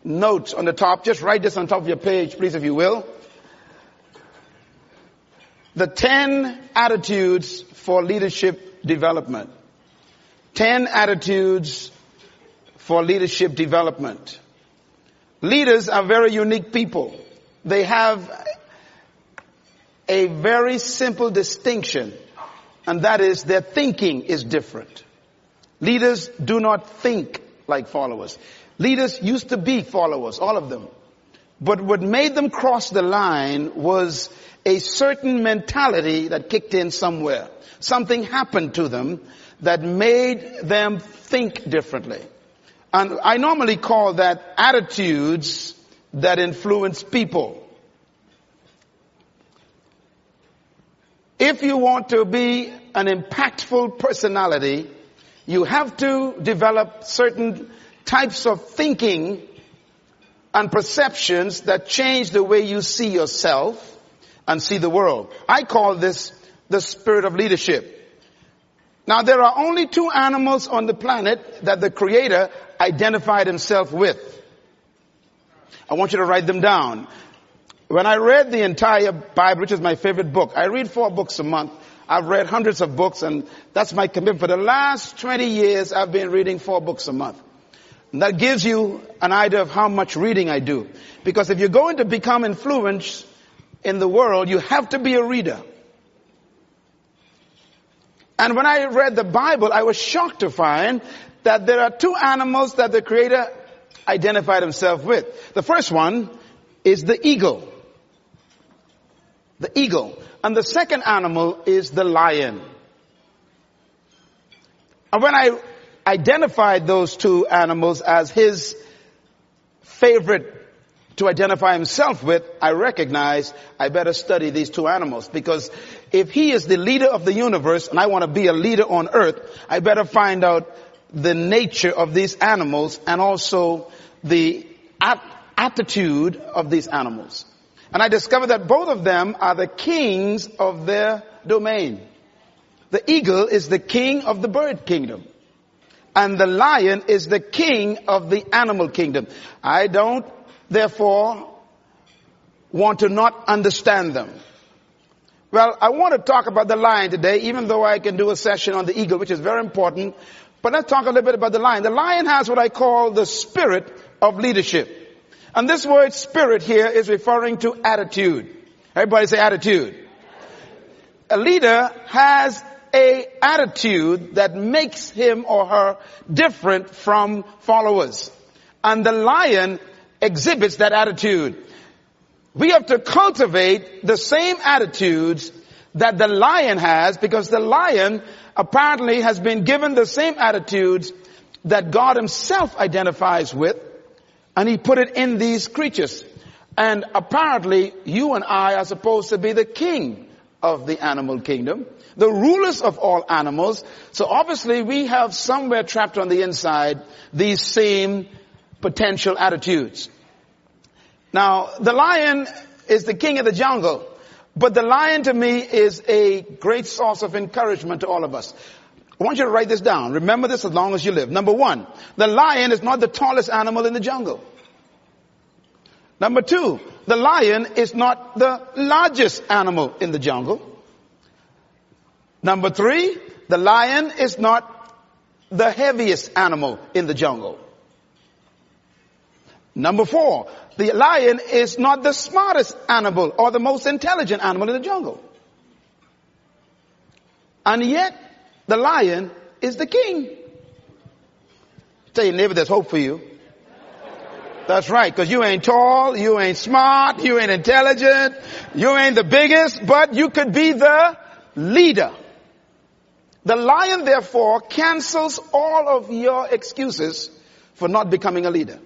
notes on the top. Just write this on top of your page, please, if you will. The 10 attitudes for leadership development. 10 attitudes for leadership development. Leaders are very unique people. They have a very simple distinction, and that is their thinking is different. Leaders do not think like followers. Leaders used to be followers, all of them. But what made them cross the line was a certain mentality that kicked in somewhere. Something happened to them that made them think differently. And I normally call that attitudes that influence people. If you want to be an impactful personality, you have to develop certain types of thinking and perceptions that change the way you see yourself and see the world. I call this the spirit of leadership. Now, there are only 2 animals on the planet that the Creator identified himself with. I want you to write them down. When I read the entire Bible, which is my favorite book, I read 4 books a month. I've read hundreds of books, and that's my commitment. For the last 20 years, I've been reading 4 books a month. And that gives you an idea of how much reading I do. Because if you're going to become influenced in the world, you have to be a reader. And when I read the Bible, I was shocked to find that there are 2 animals that the Creator identified himself with. The first one is the eagle. The eagle. And the second animal is the lion. And when I identified those 2 animals as his favorite to identify himself with, I recognized I better study these 2 animals. Because if he is the leader of the universe and I want to be a leader on earth, I better find out the nature of these animals and also the attitude of these animals. And I discovered that both of them are the kings of their domain. The eagle is the king of the bird kingdom. And the lion is the king of the animal kingdom. I don't, therefore, want to not understand them. Well, I want to talk about the lion today, even though I can do a session on the eagle, which is very important. But let's talk a little bit about the lion. The lion has what I call the spirit of leadership. And this word spirit here is referring to attitude. Everybody say attitude. A leader has a attitude that makes him or her different from followers. And the lion exhibits that attitude. We have to cultivate the same attitudes that the lion has, because the lion apparently has been given the same attitudes that God himself identifies with, and he put it in these creatures. And apparently you and I are supposed to be the king of the animal kingdom, the rulers of all animals. So obviously we have somewhere trapped on the inside these same potential attitudes. Now, the lion is the king of the jungle, but the lion to me is a great source of encouragement to all of us. I want you to write this down. Remember this as long as you live. Number 1, the lion is not the tallest animal in the jungle. Number 2, the lion is not the largest animal in the jungle. Number 3, the lion is not the heaviest animal in the jungle. Number 4, the lion is not the smartest animal or the most intelligent animal in the jungle. And yet, the lion is the king. Tell your neighbor there's hope for you. That's right, because you ain't tall, you ain't smart, you ain't intelligent, you ain't the biggest, but you could be the leader. The lion, therefore, cancels all of your excuses for not becoming a leader.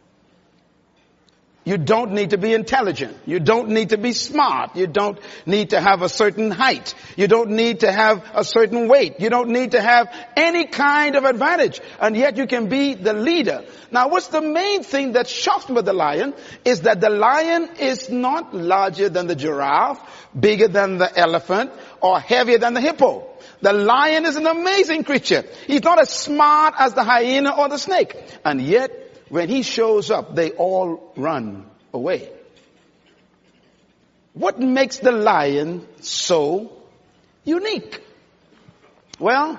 You don't need to be intelligent. You don't need to be smart. You don't need to have a certain height. You don't need to have a certain weight. You don't need to have any kind of advantage. And yet you can be the leader. Now, what's the main thing that shocks me with the lion is that the lion is not larger than the giraffe, bigger than the elephant, or heavier than the hippo. The lion is an amazing creature. He's not as smart as the hyena or the snake. And yet, when he shows up, they all run away. What makes the lion so unique? Well,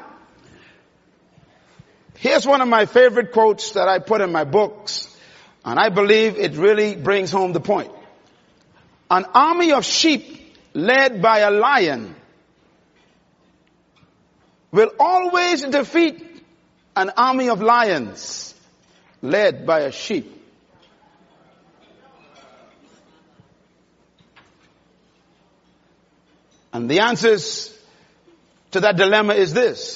here's one of my favorite quotes that I put in my books, and I believe it really brings home the point. An army of sheep led by a lion will always defeat an army of lions led by a sheep. And the answers to that dilemma is this.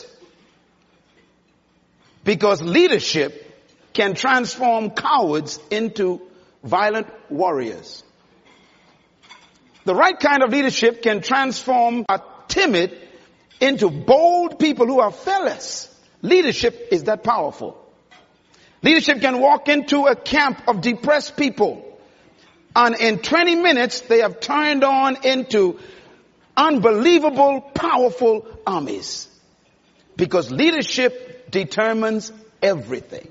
Because leadership can transform cowards into violent warriors. The right kind of leadership can transform a timid into bold people who are fearless. Leadership is that powerful. Leadership can walk into a camp of depressed people, and in 20 minutes they have turned on into unbelievable, powerful armies. Because leadership determines everything.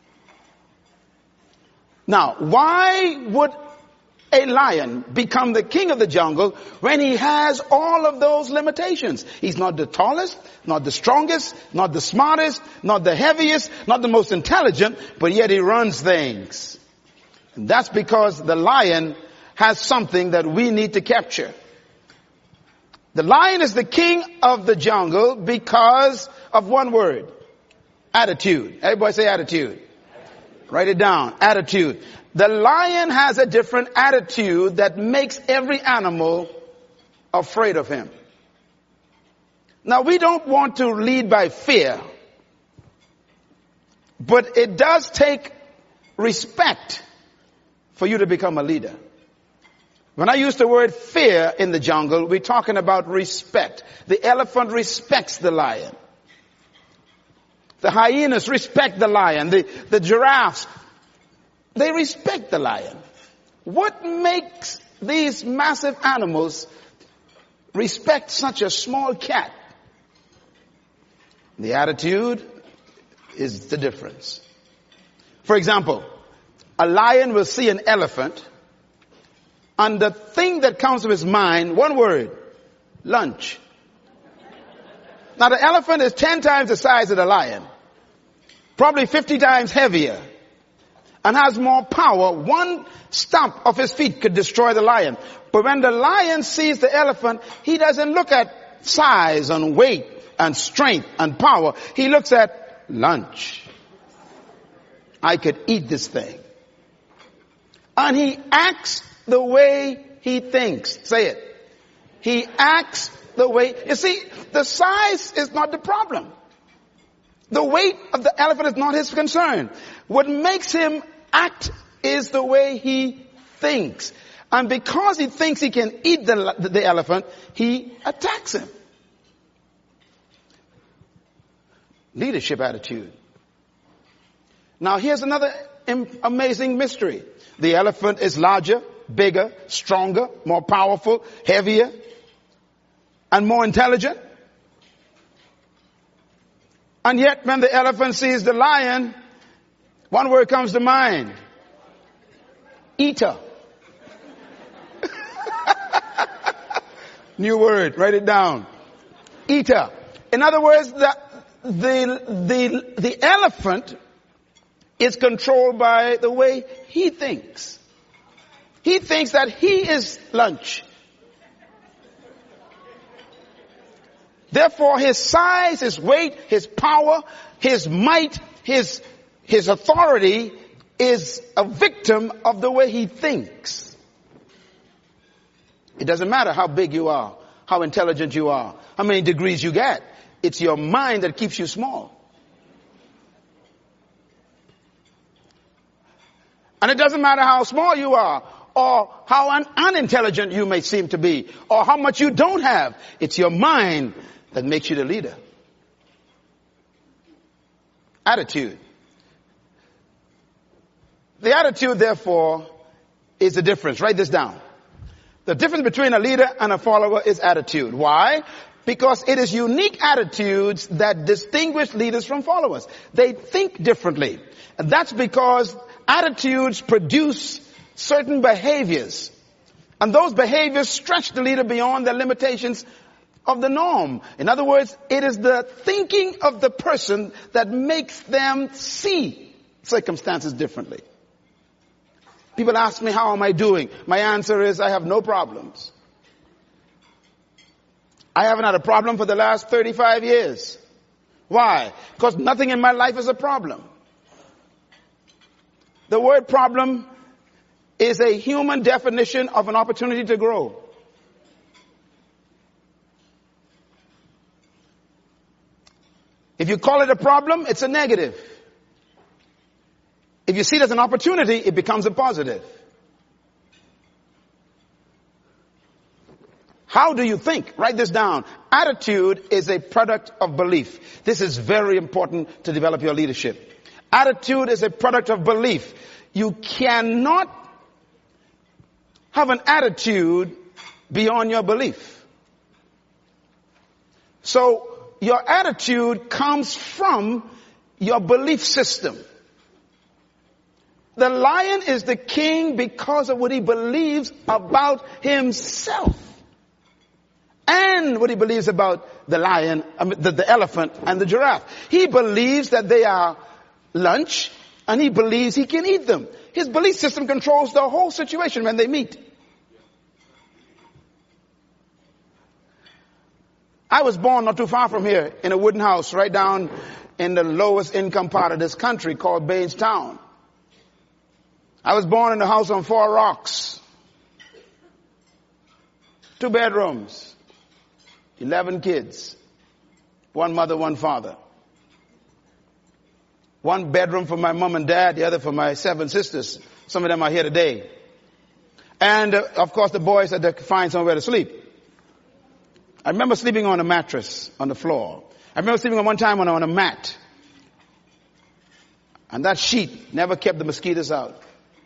Now, why would a lion become the king of the jungle when he has all of those limitations? He's not the tallest, not the strongest, not the smartest, not the heaviest, not the most intelligent, but yet he runs things. And that's because the lion has something that we need to capture. The lion is the king of the jungle because of one word. Attitude. Everybody say attitude. Write it down. Attitude. The lion has a different attitude that makes every animal afraid of him. Now, we don't want to lead by fear, but it does take respect for you to become a leader. When I use the word fear in the jungle, we're talking about respect. The elephant respects the lion. The hyenas respect the lion. The giraffes, they respect the lion. What makes these massive animals respect such a small cat? The attitude is the difference. For example, a lion will see an elephant, and the thing that comes to his mind, one word, lunch. Now the elephant is 10 times the size of the lion, probably 50 times heavier, and has more power. One stomp of his feet could destroy the lion. But when the lion sees the elephant, he doesn't look at size and weight and strength and power. He looks at lunch. I could eat this thing. And he acts the way he thinks. Say it. He acts the way. You see, the size is not the problem. The weight of the elephant is not his concern. What makes him act is the way he thinks. And because he thinks he can eat the elephant, he attacks him. Leadership attitude. Now here's another amazing mystery. The elephant is larger, bigger, stronger, more powerful, heavier, and more intelligent. And yet when the elephant sees the lion, one word comes to mind. Eater. New word, write it down. Eater. In other words, the elephant is controlled by the way he thinks. He thinks that he is lunch. Therefore, his size, his weight, his power, his might, his authority is a victim of the way he thinks. It doesn't matter how big you are, how intelligent you are, how many degrees you get. It's your mind that keeps you small. And it doesn't matter how small you are, or how unintelligent you may seem to be, or how much you don't have. It's your mind that makes you the leader. Attitude. The attitude, therefore, is the difference. Write this down. The difference between a leader and a follower is attitude. Why? Because it is unique attitudes that distinguish leaders from followers. They think differently. And that's because Attitudes produce certain behaviors. And those behaviors stretch the leader beyond the limitations of the norm. In other words, it is the thinking of the person that makes them see circumstances differently. People ask me, how am I doing? My answer is, I have no problems. I haven't had a problem for the last 35 years. Why? Because nothing in my life is a problem. The word problem is a human definition of an opportunity to grow. If you call it a problem, it's a negative. If you see it as an opportunity, it becomes a positive. How do you think? Write this down. Attitude is a product of belief. This is very important to develop your leadership. Attitude is a product of belief. You cannot have an attitude beyond your belief. So your attitude comes from your belief system. The lion is the king because of what he believes about himself. And what he believes about the lion, the elephant and the giraffe. He believes that they are lunch and he believes he can eat them. His belief system controls the whole situation when they meet. I was born not too far from here in a wooden house right down in the lowest income part of this country called Bainstown. I was born in a house on 4 rocks. 2 bedrooms. 11 kids. 1 mother, 1 father. 1 bedroom for my mom and dad, the other for my 7 sisters. Some of them are here today. And of course the boys had to find somewhere to sleep. I remember sleeping on a mattress on the floor. I remember sleeping one time on a mat. And that sheet never kept the mosquitoes out.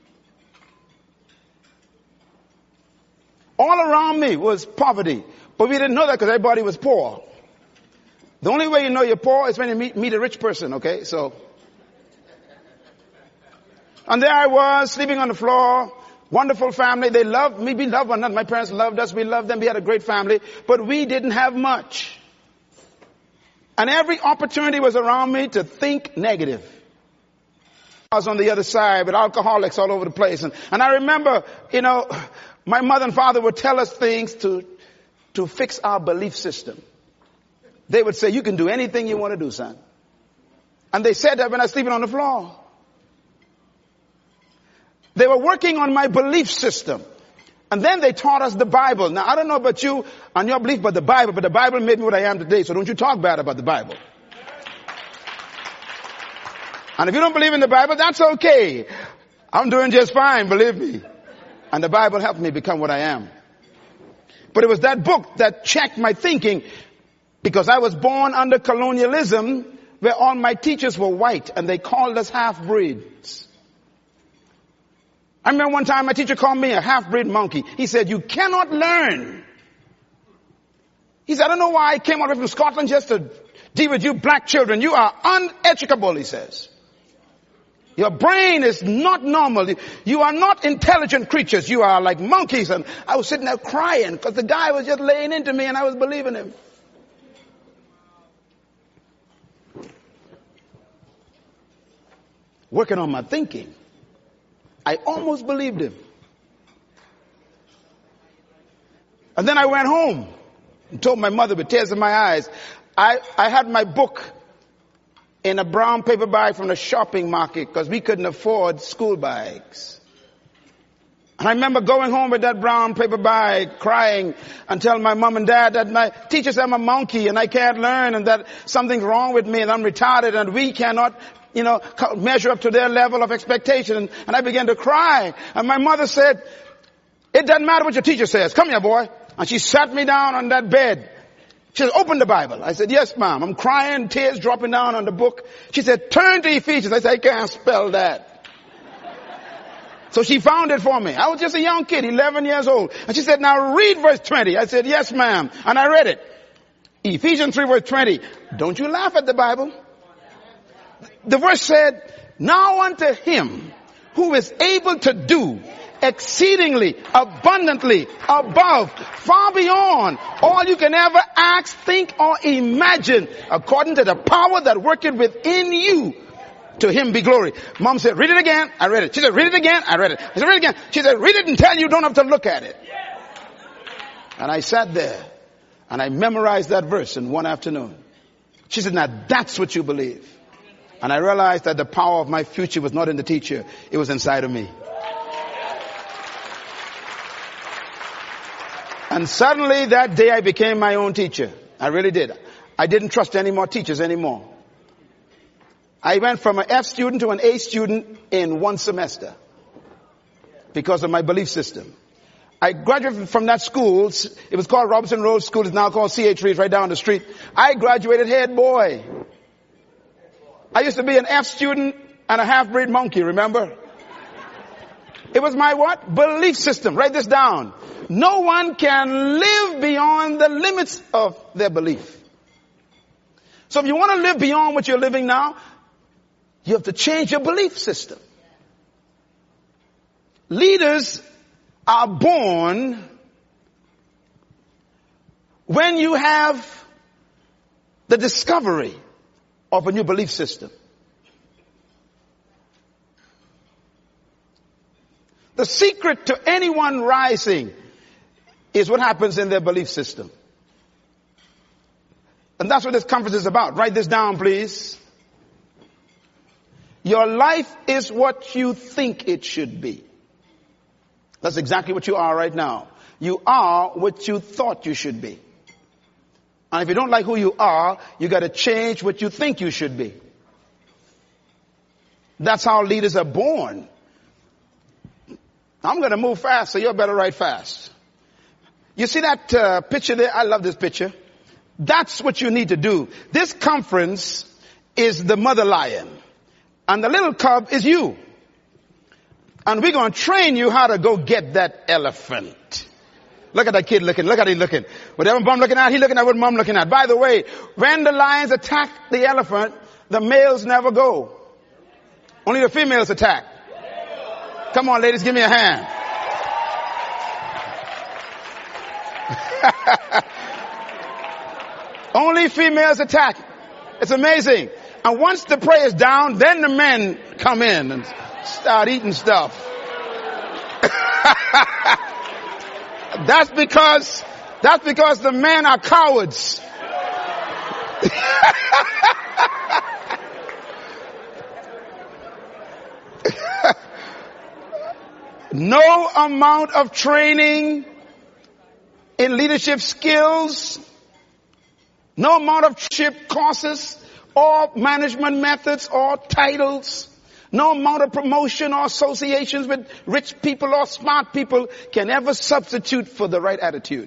All around me was poverty. But we didn't know that because everybody was poor. The only way you know you're poor is when you meet a rich person, okay? So. And there I was sleeping on the floor. Wonderful family. They loved me. We loved one another. My parents loved us. We loved them. We had a great family. But we didn't have much. And every opportunity was around me to think negative. I was on the other side with alcoholics all over the place. And I remember, my mother and father would tell us things to fix our belief system. They would say, you can do anything you want to do, son. And they said that when I was sleeping on the floor. They were working on my belief system. And then they taught us the Bible. Now, I don't know about you and your belief about the Bible made me what I am today. So don't you talk bad about the Bible. And if you don't believe in the Bible, that's okay. I'm doing just fine, believe me. And the Bible helped me become what I am. But it was that book that checked my thinking because I was born under colonialism where all my teachers were white and they called us half-breeds. I remember one time my teacher called me a half-breed monkey. He said, you cannot learn. He said, I don't know why I came all the way from Scotland just to deal with you black children. You are uneducable, he says. Your brain is not normal. You are not intelligent creatures. You are like monkeys. And I was sitting there crying because the guy was just laying into me and I was believing him. Working on my thinking. I almost believed him. And then I went home and told my mother with tears in my eyes. I had my book in a brown paper bag from the shopping market because we couldn't afford school bags. And I remember going home with that brown paper bag, crying and telling my mom and dad that my teacher said I'm a monkey and I can't learn and that something's wrong with me and I'm retarded and we cannot measure up to their level of expectation. And I began to cry. And my mother said, it doesn't matter what your teacher says. Come here, boy. And she sat me down on that bed. She said, open the Bible. I said, yes, ma'am. I'm crying, tears dropping down on the book. She said, turn to Ephesians. I said, I can't spell that. So she found it for me. I was just a young kid, 11 years old. And she said, now read verse 20. I said, yes, ma'am. And I read it. Ephesians 3 verse 20. Don't you laugh at the Bible. The verse said, now unto him who is able to do exceedingly, abundantly, above, far beyond all you can ever ask, think, or imagine, according to the power that worketh within you. To him be glory. Mom said, read it again. I read it. She said, read it again. I read it. I said, read it again. She said, read it until you don't have to look at it. And I sat there and I memorized that verse in one afternoon. She said, now that's what you believe. And I realized that the power of my future was not in the teacher. It was inside of me. And suddenly that day I became my own teacher. I really did. I didn't trust any more teachers anymore. I went from an F student to an A student in one semester because of my belief system. I graduated from that school. It was called Robinson Road School. It's now called CH3. It's right down the street. I graduated head boy. I used to be an F student and a half-breed monkey, remember? It was my what? Belief system. Write this down. No one can live beyond the limits of their belief. So if you want to live beyond what you're living now, you have to change your belief system. Leaders are born when you have the discovery of a new belief system. The secret to anyone rising is what happens in their belief system. And that's what this conference is about. Write this down, please. Your life is what you think it should be. That's exactly what you are right now. You are what you thought you should be. And if you don't like who you are, you got to change what you think you should be. That's how leaders are born. I'm going to move fast, so you better write fast. You see that picture there? I love this picture. That's what you need to do. This conference is the mother lion. And the little cub is you. And we're going to train you how to go get that elephant. Look at that kid looking. Look at him looking. Whatever mom looking at, he looking at what mom looking at. By the way, when the lions attack the elephant, the males never go. Only the females attack. Come on, ladies, give me a hand. Only females attack. It's amazing. And once the prey is down, then the men come in and start eating stuff. That's because the men are cowards. No amount of training in leadership skills, no amount of leadership courses or management methods or titles, no amount of promotion or associations with rich people or smart people can ever substitute for the right attitude.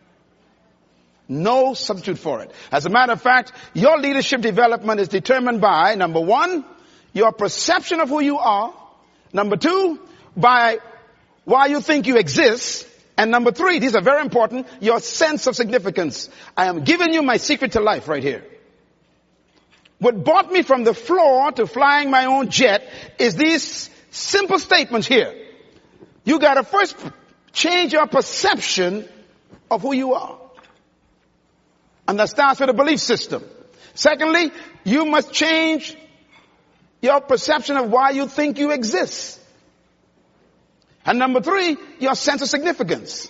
No substitute for it. As a matter of fact, your leadership development is determined by, number one, your perception of who you are. Number two, by why you think you exist. And number three, these are very important, your sense of significance. I am giving you my secret to life right here. What brought me from the floor to flying my own jet is these simple statements here. You gotta first change your perception of who you are. And that starts with a belief system. Secondly, you must change your perception of why you think you exist. And number three, your sense of significance.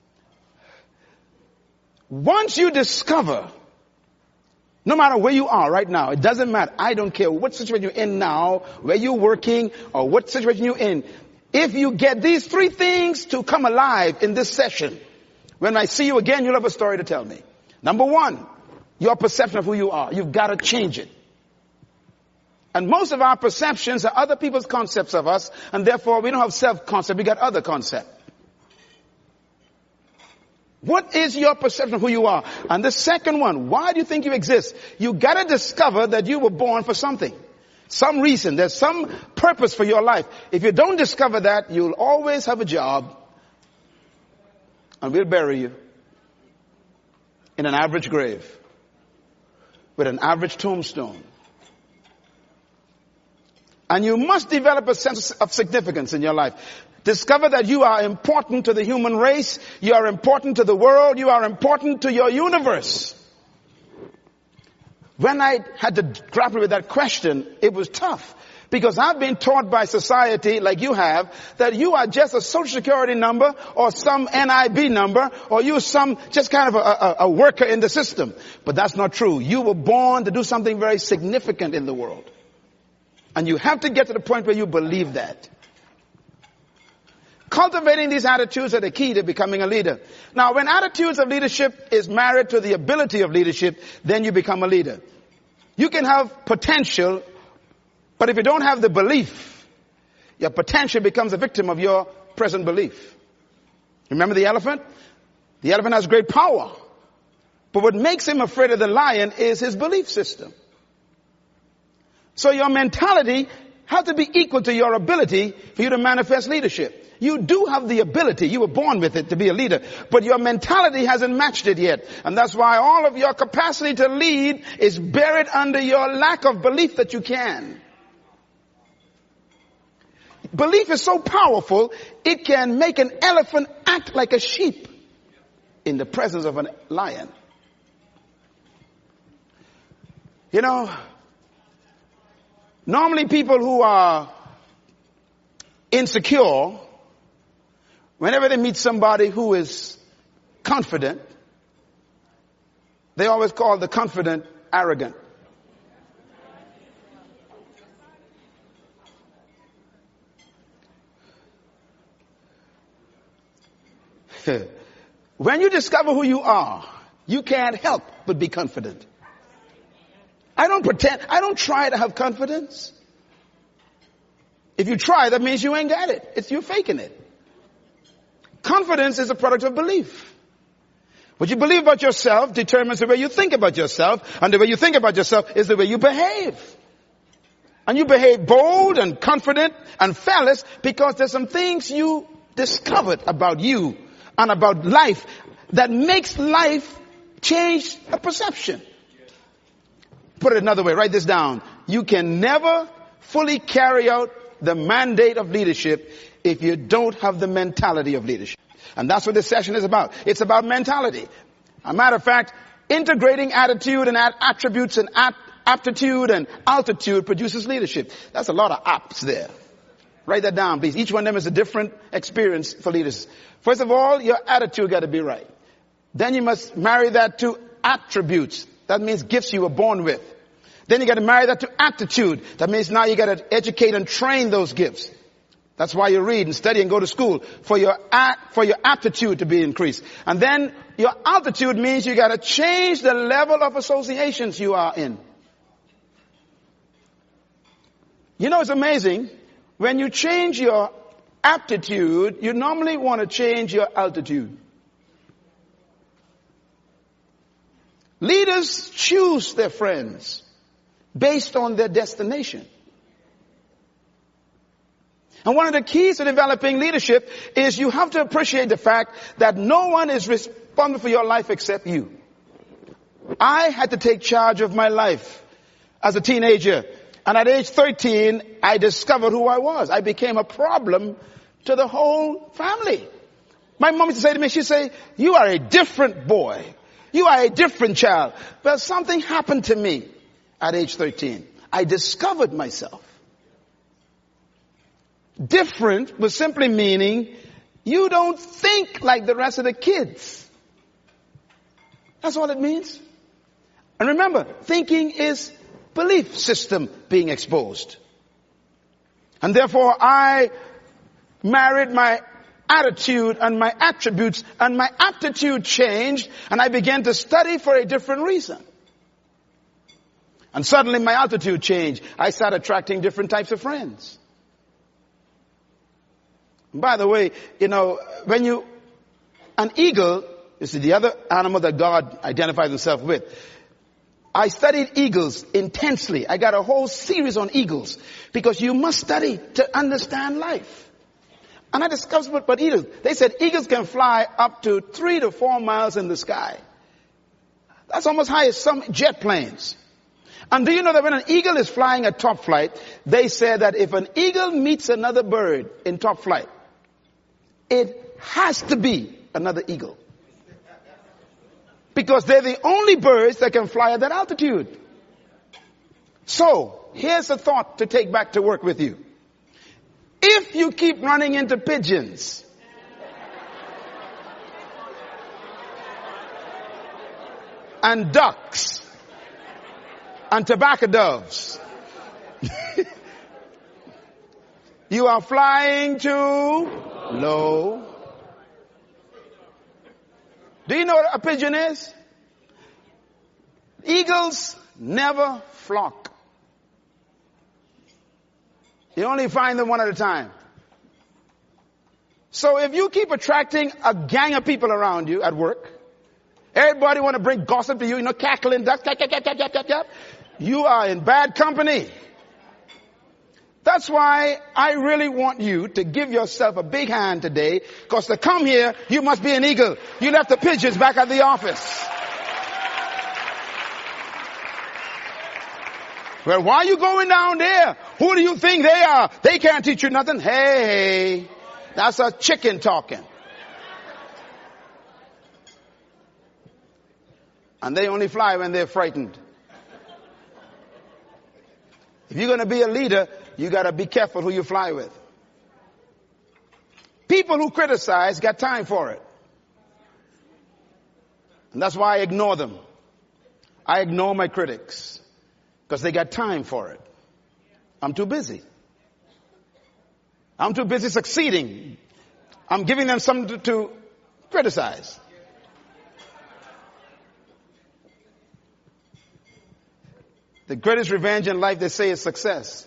Once you discover, no matter where you are right now, it doesn't matter. I don't care what situation you're in now, where you're working, or what situation you're in. If you get these three things to come alive in this session, when I see you again, you'll have a story to tell me. Number one, your perception of who you are. You've got to change it. And most of our perceptions are other people's concepts of us, and therefore we don't have self-concept, we got other concept. What is your perception of who you are? And the second one, why do you think you exist? You gotta discover that you were born for something. Some reason, there's some purpose for your life. If you don't discover that, you'll always have a job, and we'll bury you in an average grave with an average tombstone. And you must develop a sense of significance in your life. Discover that you are important to the human race. You are important to the world. You are important to your universe. When I had to grapple with that question, it was tough. Because I've been taught by society, like you have, that you are just a social security number or some NIB number, or you're just kind of a worker in the system. But that's not true. You were born to do something very significant in the world. And you have to get to the point where you believe that. Cultivating these attitudes are the key to becoming a leader. Now, when attitudes of leadership is married to the ability of leadership, then you become a leader. You can have potential, but if you don't have the belief, your potential becomes a victim of your present belief. Remember the elephant? The elephant has great power. But what makes him afraid of the lion is his belief system. So your mentality has to be equal to your ability for you to manifest leadership. You do have the ability. You were born with it to be a leader. But your mentality hasn't matched it yet. And that's why all of your capacity to lead is buried under your lack of belief that you can. Belief is so powerful, it can make an elephant act like a sheep in the presence of a lion. You know, normally people who are insecure, whenever they meet somebody who is confident, they always call the confident arrogant. When you discover who you are, you can't help but be confident. I don't try to have confidence. If you try, that means you ain't got it. You're faking it. Confidence is a product of belief. What you believe about yourself determines the way you think about yourself, and the way you think about yourself is the way you behave. And you behave bold and confident and fearless because there's some things you discovered about you and about life that makes life change a perception. Put it another way, write this down. You can never fully carry out the mandate of leadership if you don't have the mentality of leadership. And that's what this session is about. It's about mentality. As a matter of fact, integrating attitude and attributes and aptitude and altitude produces leadership. That's a lot of apps there. Write that down, please. Each one of them is a different experience for leaders. First of all, your attitude got to be right. Then you must marry that to attributes. That means gifts you were born with. Then you got to marry that to aptitude. That means now you got to educate and train those gifts. That's why you read and study and go to school, for your aptitude to be increased. And then your altitude means you got to change the level of associations you are in. You know, it's amazing. When you change your aptitude, you normally want to change your altitude. Leaders choose their friends based on their destination. And one of the keys to developing leadership is you have to appreciate the fact that no one is responsible for your life except you. I had to take charge of my life as a teenager. And at age 13, I discovered who I was. I became a problem to the whole family. My mom used to say to me, she'd say, you are a different boy. You are a different child. But something happened to me at age 13. I discovered myself. Different was simply meaning you don't think like the rest of the kids. That's all it means. And remember, thinking is belief system being exposed. And therefore I married my attitude and my attributes, and my aptitude changed, and I began to study for a different reason. And suddenly my altitude changed. I started attracting different types of friends. By the way, you know, an eagle is the other animal that God identifies himself with. I studied eagles intensely. I got a whole series on eagles because you must study to understand life. And I discovered about eagles. They said eagles can fly up to 3 to 4 miles in the sky. That's almost high as some jet planes. And do you know that when an eagle is flying at top flight, they say that if an eagle meets another bird in top flight, it has to be another eagle. Because they're the only birds that can fly at that altitude. So, here's a thought to take back to work with you. If you keep running into pigeons, and ducks, and tobacco doves, you are flying too low. Do you know what a pigeon is? Eagles never flock. You only find them one at a time. So if you keep attracting a gang of people around you at work, everybody want to bring gossip to you, cackling ducks, you are in bad company. That's why I really want you to give yourself a big hand today, because to come here, you must be an eagle. You left the pigeons back at the office. Well, why are you going down there? Who do you think they are? They can't teach you nothing. Hey, that's a chicken talking. And they only fly when they're frightened. If you're going to be a leader, you got to be careful who you fly with. People who criticize got time for it. And that's why I ignore them. I ignore my critics because they got time for it. I'm too busy. I'm too busy succeeding. I'm giving them something to criticize. The greatest revenge in life, they say, is success.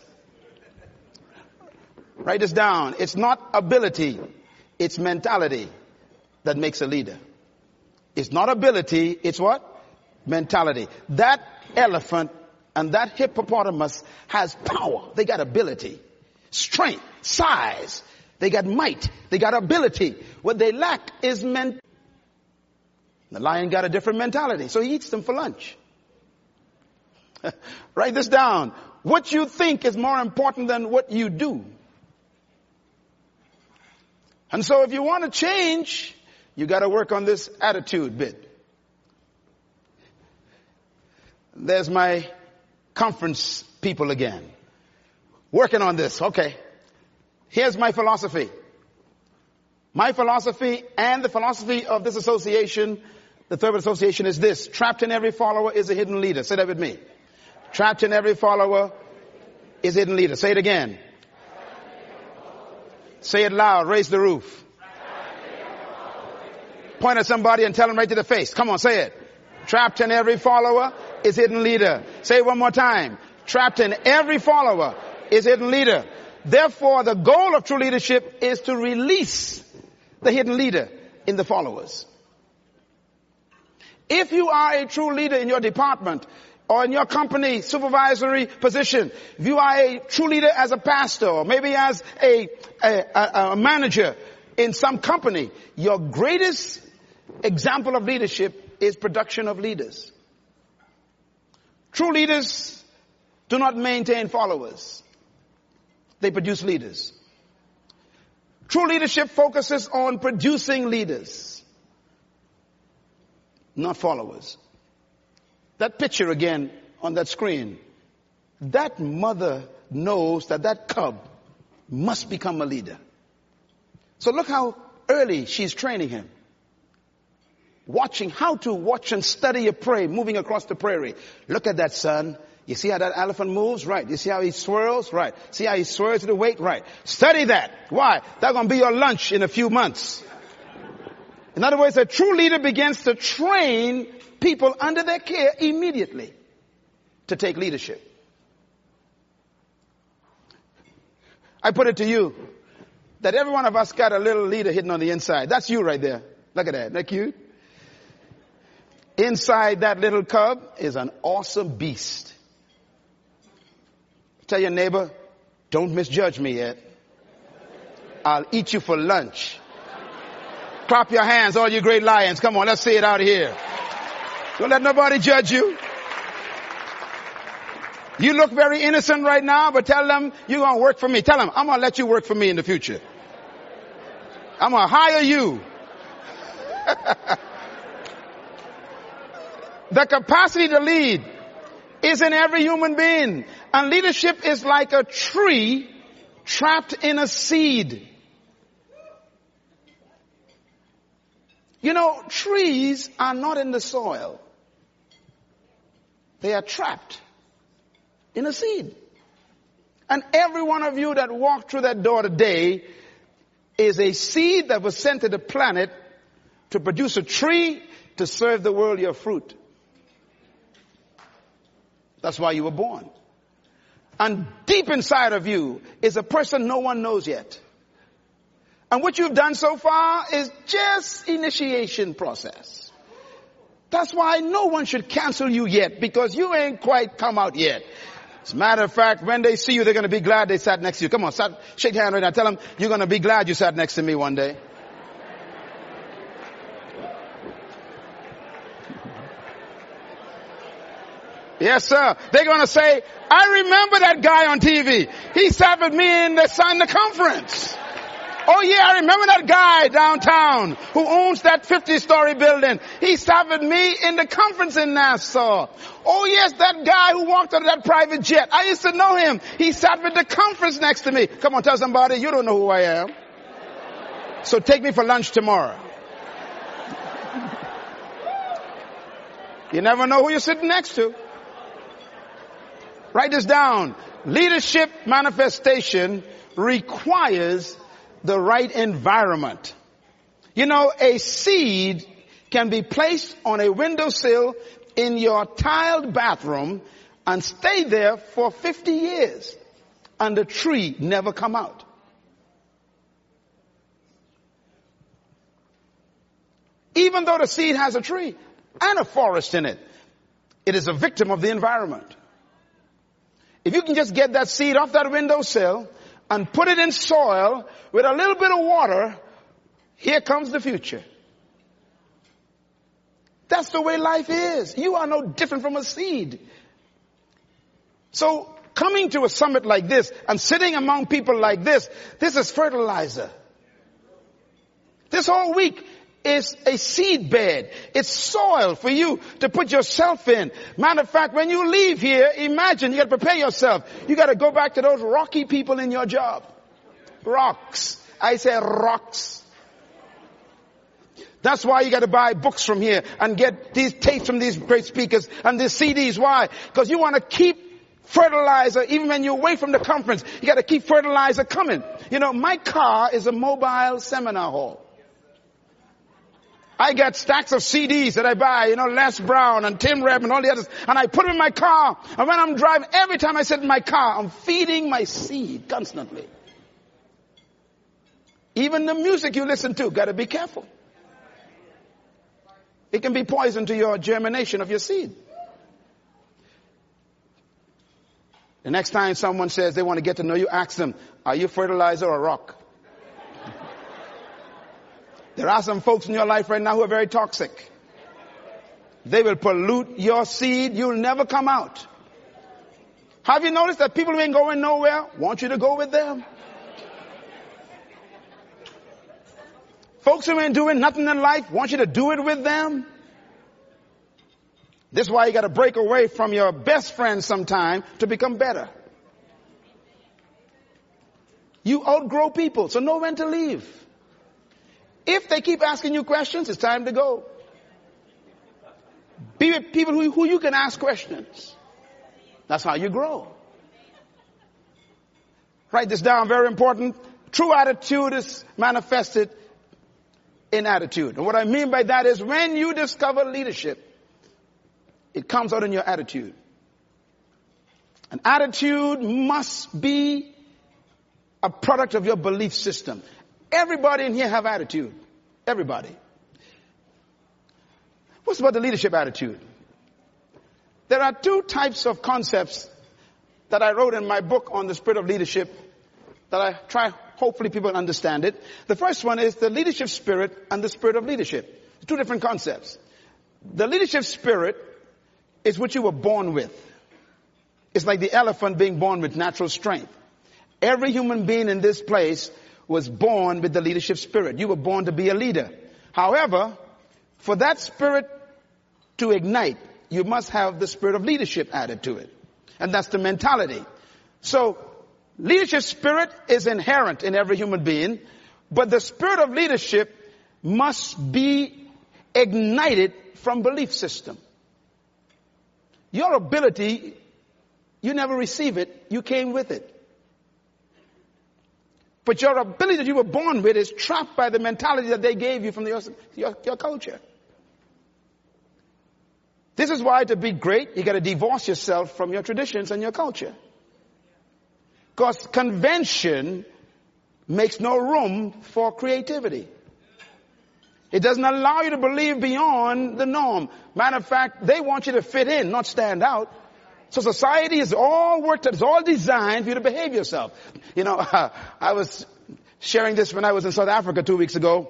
Write this down. It's not ability, it's mentality that makes a leader. It's not ability, it's what? Mentality. That elephant and that hippopotamus has power. They got ability, strength, size. They got might. They got ability. What they lack is mentality. The lion got a different mentality, so he eats them for lunch. Write this down. What you think is more important than what you do. And so if you want to change, you got to work on this attitude bit. There's my conference people again. Working on this. Okay. Here's my philosophy. My philosophy and the philosophy of this association, the Third Association, is this. Trapped in every follower is a hidden leader. Say that with me. Trapped in every follower is a hidden leader. Say it again. Say it loud. Raise the roof. Point at somebody and tell them right to the face. Come on, say it. Trapped in every follower is hidden leader. Say it one more time. Trapped in every follower is hidden leader. Therefore, the goal of true leadership is to release the hidden leader in the followers. If you are a true leader in your department or in your company supervisory position, if you are a true leader as a pastor or maybe as a manager in some company, your greatest example of leadership is production of leaders. True leaders do not maintain followers. They produce leaders. True leadership focuses on producing leaders, not followers. That picture again on that screen, that mother knows that that cub must become a leader. So look how early she's training him. Watching how to watch and study a prey moving across the prairie. Look at that, son. You see how that elephant moves? Right. You see how he swirls? Right. See how he swirls to the weight? Right. Study that. Why? That's going to be your lunch in a few months. In other words, a true leader begins to train people under their care immediately to take leadership. I put it to you that every one of us got a little leader hidden on the inside. That's you right there. Look at that. Isn't that cute? Inside that little cub is an awesome beast. Tell your neighbor, don't misjudge me yet. I'll eat you for lunch. Clap your hands, all you great lions. Come on, let's say it out here. Don't let nobody judge you. You look very innocent right now, but tell them you're going to work for me. Tell them, I'm going to let you work for me in the future. I'm going to hire you. The capacity to lead is in every human being. And leadership is like a tree trapped in a seed. You know, trees are not in the soil. They are trapped in a seed. And every one of you that walked through that door today is a seed that was sent to the planet to produce a tree to serve the world your fruit. That's why you were born. And deep inside of you is a person no one knows yet. And what you've done so far is just initiation process. That's why no one should cancel you yet, because you ain't quite come out yet. As a matter of fact, when they see you, they're going to be glad they sat next to you. Come on, shake your hand right now. Tell them you're going to be glad you sat next to me one day. Yes, sir. They're going to say, I remember that guy on TV. He sat with me in the conference. Oh yeah, I remember that guy downtown who owns that 50-story building. He sat with me in the conference in Nassau. Oh yes, that guy who walked out of that private jet. I used to know him. He sat with the conference next to me. Come on, tell somebody, you don't know who I am. So take me for lunch tomorrow. You never know who you're sitting next to. Write this down. Leadership manifestation requires the right environment. You know, a seed can be placed on a windowsill in your tiled bathroom and stay there for 50 years and the tree never come out. Even though the seed has a tree and a forest in it, it is a victim of the environment. If you can just get that seed off that windowsill and put it in soil with a little bit of water, here comes the future. That's the way life is. You are no different from a seed. So coming to a summit like this and sitting among people like this is fertilizer. This whole week is a seed bed. It's soil for you to put yourself in. Matter of fact, when you leave here, imagine you got to prepare yourself. You got to go back to those rocky people in your job. Rocks. I say rocks. That's why you got to buy books from here and get these tapes from these great speakers and these CDs. Why? Because you want to keep fertilizer even when you're away from the conference. You got to keep fertilizer coming. You know, my car is a mobile seminar hall. I got stacks of CDs that I buy, you know, Les Brown and Tim Rebb and all the others, and I put them in my car. And when I'm driving, every time I sit in my car, I'm feeding my seed constantly. Even the music you listen to, got to be careful. It can be poison to your germination of your seed. The next time someone says they want to get to know you, ask them, are you fertilizer or rock? There are some folks in your life right now who are very toxic. They will pollute your seed. You'll never come out. Have you noticed that people who ain't going nowhere want you to go with them? Folks who ain't doing nothing in life want you to do it with them. This is why you got to break away from your best friend sometime to become better. You outgrow people, so know when to leave. If they keep asking you questions, it's time to go. Be with people who you can ask questions. That's how you grow. Write this down, very important. True attitude is manifested in attitude. And what I mean by that is when you discover leadership, it comes out in your attitude. An attitude must be a product of your belief system. Everybody in here have attitude. Everybody. What's about the leadership attitude? There are two types of concepts that I wrote in my book on the spirit of leadership that I try, hopefully people understand it. The first one is the leadership spirit and the spirit of leadership. Two different concepts. The leadership spirit is what you were born with. It's like the elephant being born with natural strength. Every human being in this place was born with the leadership spirit. You were born to be a leader. However, for that spirit to ignite, you must have the spirit of leadership added to it. And that's the mentality. So, leadership spirit is inherent in every human being, but the spirit of leadership must be ignited from belief system. Your ability, you never receive it, you came with it. But your ability that you were born with is trapped by the mentality that they gave you from your culture. This is why to be great, you got to divorce yourself from your traditions and your culture. Because convention makes no room for creativity. It doesn't allow you to believe beyond the norm. Matter of fact, they want you to fit in, not stand out. So society is all worked, it's all designed for you to behave yourself. You know, I was sharing this when I was in South Africa 2 weeks ago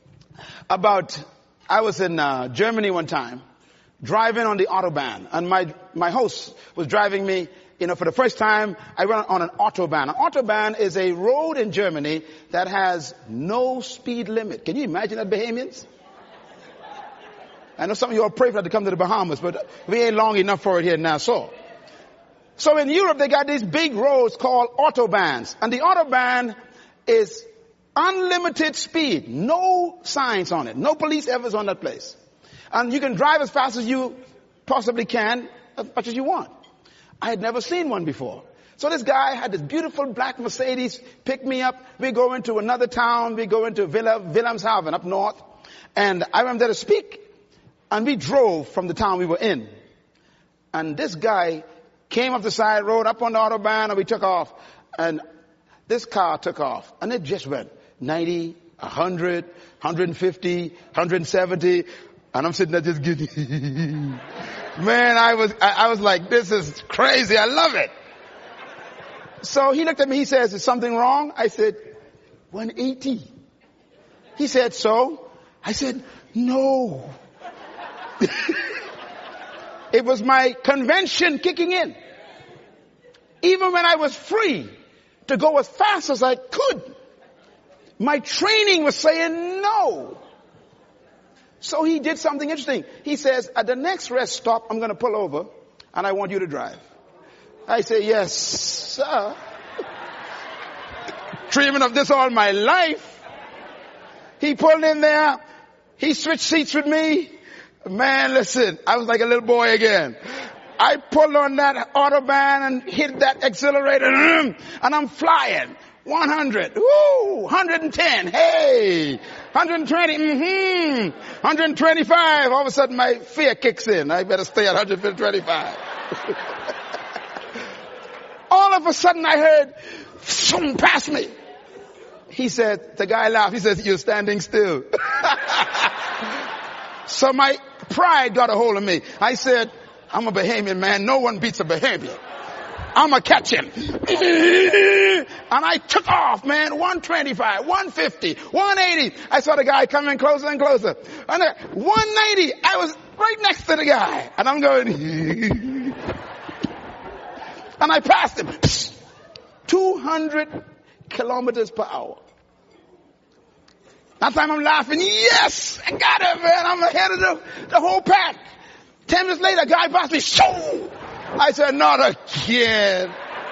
I was in Germany one time, driving on the Autobahn, and my host was driving me. You know, for the first time, I went on an Autobahn. An Autobahn is a road in Germany that has no speed limit. Can you imagine that, Bahamians? I know some of you all pray for that to come to the Bahamas, but we ain't long enough for it here in Nassau. So in Europe, they got these big roads called Autobahns. And the Autobahn is unlimited speed. No signs on it. No police ever is on that place. And you can drive as fast as you possibly can, as much as you want. I had never seen one before. So this guy had this beautiful black Mercedes pick me up. We go into another town. We go into Wilhelmshaven up north. And I went there to speak. And we drove from the town we were in. And this guy came up the side road, up on the Autobahn, and we took off. And this car took off. And it just went 90, 100, 150, 170. And I'm sitting there just getting... Man, I was like, this is crazy. I love it. So he looked at me. He says, is something wrong? I said, 180. He said, so? I said, no. It was my convention kicking in. Even when I was free to go as fast as I could, my training was saying no. So he did something interesting. He says, at the next rest stop, I'm going to pull over and I want you to drive. I say, yes, sir. Dreaming of this all my life. He pulled in there. He switched seats with me. Man, listen, I was like a little boy again. I pulled on that Autobahn and hit that accelerator and I'm flying. 100, woo, 110, hey, 120, 125. All of a sudden my fear kicks in. I better stay at 125. All of a sudden I heard, zoom past me. He said, the guy laughed. He says, you're standing still. So my pride got a hold of me. I said, I'm a Bahamian, man. No one beats a Bahamian. I'm going to catch him. And I took off, man. 125, 150, 180. I saw the guy coming closer and closer. And 190, I was right next to the guy. And I'm going, and I passed him. 200 kilometers per hour. That time I'm laughing. Yes, I got it, man. I'm ahead of the whole pack. 10 minutes later, a guy passed me. Shoo! I said, not again.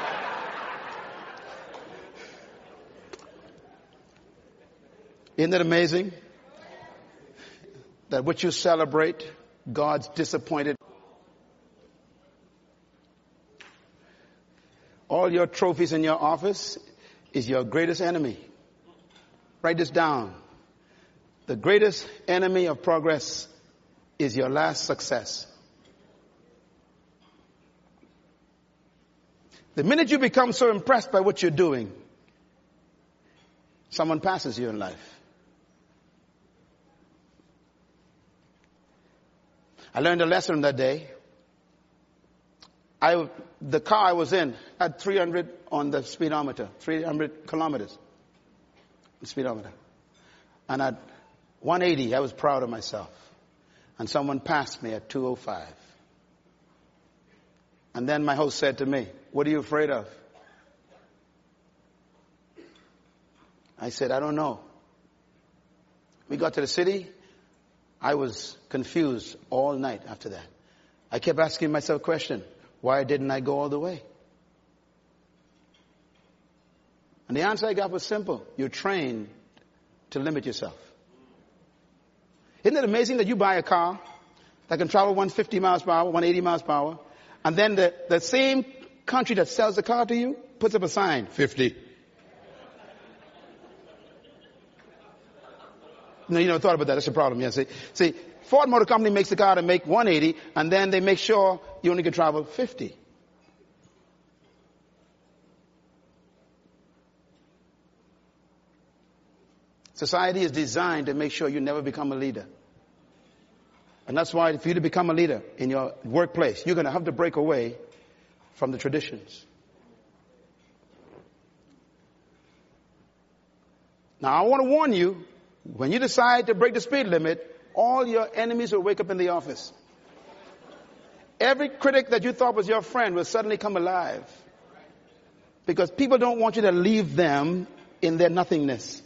Isn't it amazing that what you celebrate, God's disappointed? All your trophies in your office is your greatest enemy. Write this down. The greatest enemy of progress is your last success. The minute you become so impressed by what you're doing, someone passes you in life. I learned a lesson that day. The car I was in had 300 on the speedometer, 300 kilometers on the speedometer. And at 180, I was proud of myself. And someone passed me at 205. And then my host said to me, "What are you afraid of?" I said, "I don't know." We got to the city. I was confused all night after that. I kept asking myself a question. Why didn't I go all the way? And the answer I got was simple. You're trained to limit yourself. Isn't it amazing that you buy a car that can travel 150 miles per hour, 180 miles per hour, and then the same country that sells the car to you puts up a sign, 50. No, you never thought about that. That's a problem. Yeah, see, Ford Motor Company makes the car to make 180, and then they make sure you only can travel 50. Society is designed to make sure you never become a leader. And that's why for you to become a leader in your workplace, you're going to have to break away from the traditions. Now, I want to warn you, when you decide to break the speed limit, all your enemies will wake up in the office. Every critic that you thought was your friend will suddenly come alive. Because people don't want you to leave them in their nothingness.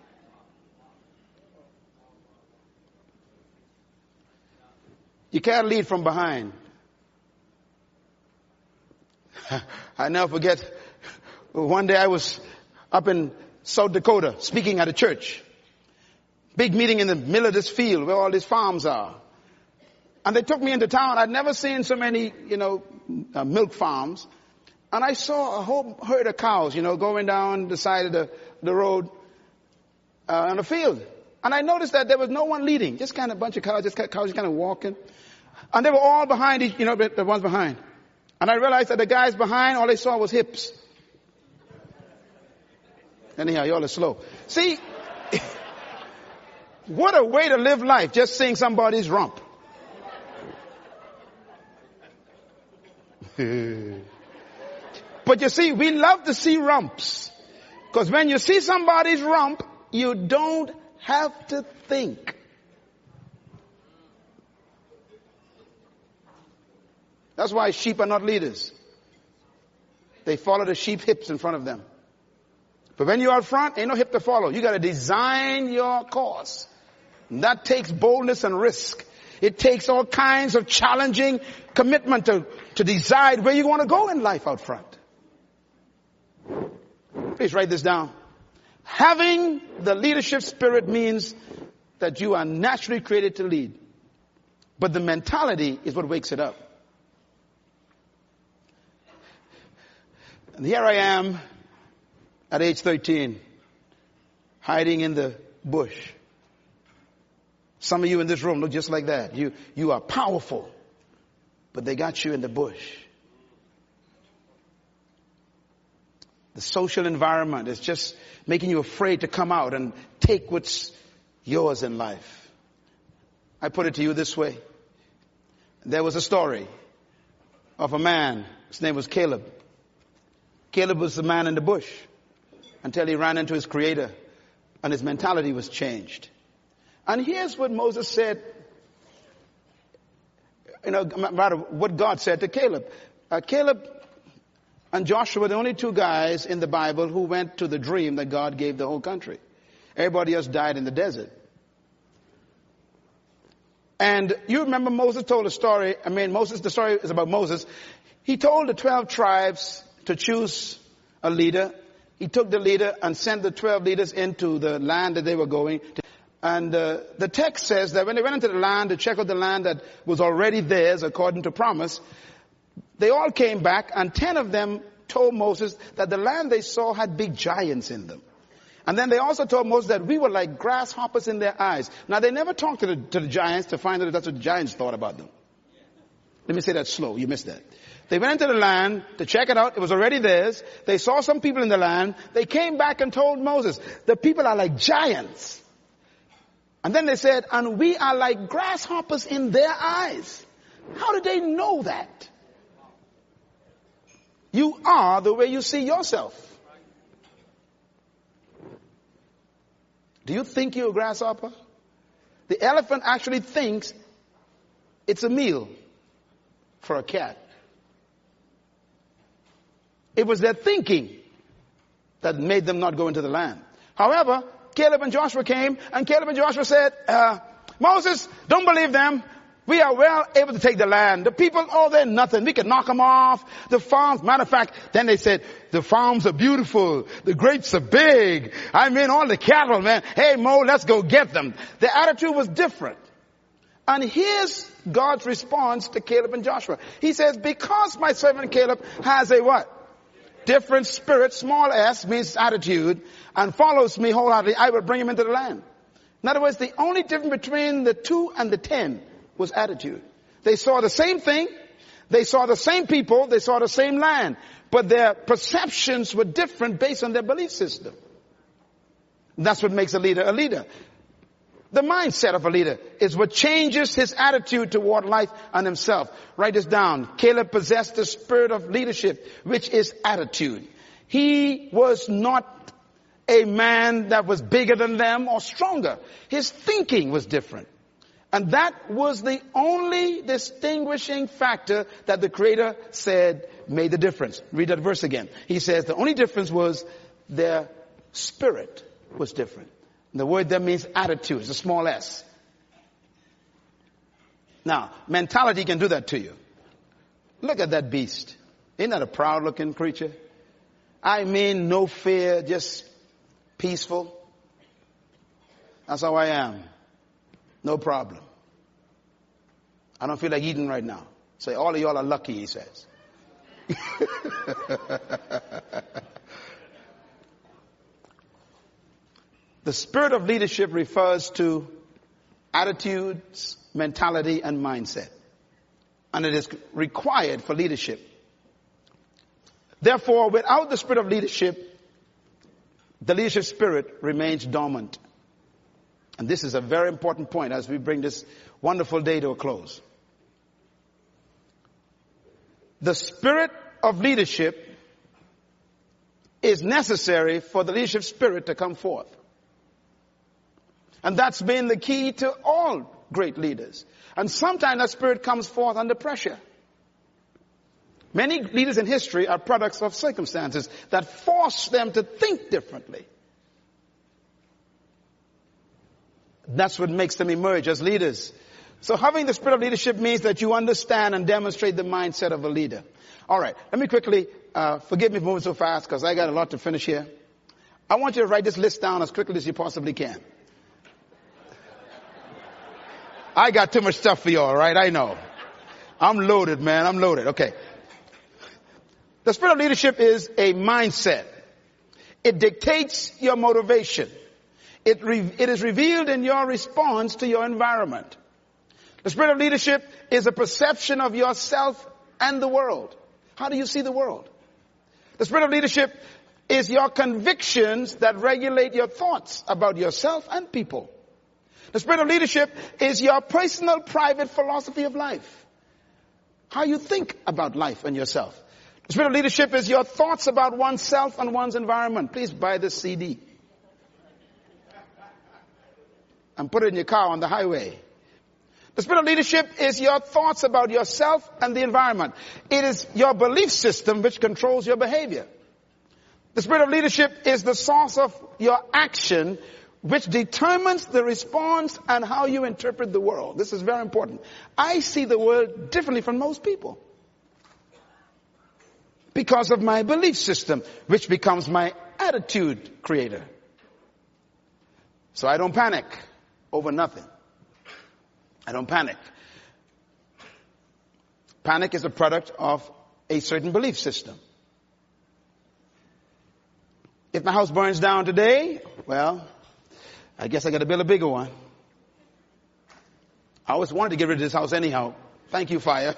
You can't lead from behind. I never forget, one day I was up in South Dakota speaking at a church. Big meeting in the middle of this field where all these farms are. And they took me into town. I'd never seen so many, milk farms. And I saw a whole herd of cows, going down the side of the road on the field. And I noticed that there was no one leading, just kind of a bunch of cows, cows kind of walking. And they were all behind each, the ones behind. And I realized that the guys behind, all they saw was hips. Anyhow, y'all are slow. See, what a way to live life, just seeing somebody's rump. But you see, we love to see rumps. Because when you see somebody's rump, you don't have to think. That's why sheep are not leaders. They follow the sheep hips in front of them. But when you're out front, ain't no hip to follow. You got to design your course. And that takes boldness and risk. It takes all kinds of challenging commitment to decide where you want to go in life out front. Please write this down. Having the leadership spirit means that you are naturally created to lead. But the mentality is what wakes it up. And here I am at age 13, hiding in the bush. Some of you in this room look just like that. You are powerful, but they got you in the bush. The social environment is just making you afraid to come out and take what's yours in life. I put it to you this way. There was a story of a man. His name was Caleb. Caleb was the man in the bush until he ran into his Creator and his mentality was changed. And here's what Moses said, rather what God said to Caleb. Caleb and Joshua were the only two guys in the Bible who went to the dream that God gave the whole country. Everybody else died in the desert. And you remember Moses told a story. The story is about Moses. He told the 12 tribes to choose a leader. He took the leader and sent the 12 leaders into the land that they were going to. And the text says that when they went into the land to check out the land that was already theirs according to promise, they all came back and 10 of them told Moses that the land they saw had big giants in them. And then they also told Moses that we were like grasshoppers in their eyes. Now they never talked to the giants to find out if that's what the giants thought about them. Let me say that slow. You missed that. They went into the land to check it out. It was already theirs. They saw some people in the land. They came back and told Moses, the people are like giants. And then they said, and we are like grasshoppers in their eyes. How did they know that? You are the way you see yourself. Do you think you're a grasshopper? The elephant actually thinks it's a meal for a cat. It was their thinking that made them not go into the land. However, Caleb and Joshua came, and Caleb and Joshua said, Moses, don't believe them. We are well able to take the land. The people, oh, they're nothing. We can knock them off. The farms, matter of fact, then they said, the farms are beautiful. The grapes are big. I mean, all the cattle, man. Hey, Mo, let's go get them. The attitude was different. And here's God's response to Caleb and Joshua. He says, because my servant Caleb has a what? Different spirit, small s means attitude, and follows me wholeheartedly, I will bring him into the land. In other words, the only difference between the 2 and the 10 was attitude. They saw the same thing, they saw the same people, they saw the same land, but their perceptions were different based on their belief system. That's what makes a leader a leader. The mindset of a leader is what changes his attitude toward life and himself. Write this down. Caleb possessed the spirit of leadership, which is attitude. He was not a man that was bigger than them or stronger. His thinking was different. And that was the only distinguishing factor that the Creator said made the difference. Read that verse again. He says the only difference was their spirit was different. The word there means attitude. It's a small s. Now, mentality can do that to you. Look at that beast. Isn't that a proud looking creature? I mean, no fear, just peaceful. That's how I am. No problem. I don't feel like eating right now. Say, all of y'all are lucky, he says. The spirit of leadership refers to attitudes, mentality, and mindset. And it is required for leadership. Therefore, without the spirit of leadership, the leadership spirit remains dormant. And this is a very important point as we bring this wonderful day to a close. The spirit of leadership is necessary for the leadership spirit to come forth. And that's been the key to all great leaders. And sometimes that spirit comes forth under pressure. Many leaders in history are products of circumstances that force them to think differently. That's what makes them emerge as leaders. So having the spirit of leadership means that you understand and demonstrate the mindset of a leader. All right, let me quickly, forgive me for moving so fast because I got a lot to finish here. I want you to write this list down as quickly as you possibly can. I got too much stuff for y'all, right? I know. I'm loaded, man. I'm loaded. Okay. The spirit of leadership is a mindset. It dictates your motivation. It is revealed in your response to your environment. The spirit of leadership is a perception of yourself and the world. How do you see the world? The spirit of leadership is your convictions that regulate your thoughts about yourself and people. The spirit of leadership is your personal, private philosophy of life. How you think about life and yourself. The spirit of leadership is your thoughts about oneself and one's environment. Please buy this CD. And put it in your car on the highway. The spirit of leadership is your thoughts about yourself and the environment. It is your belief system which controls your behavior. The spirit of leadership is the source of your action which determines the response and how you interpret the world. This is very important. I see the world differently from most people because of my belief system, which becomes my attitude creator. So I don't panic over nothing. I don't panic. Panic is a product of a certain belief system. If my house burns down today, well, I guess I got to build a bigger one. I always wanted to get rid of this house anyhow. Thank you, fire.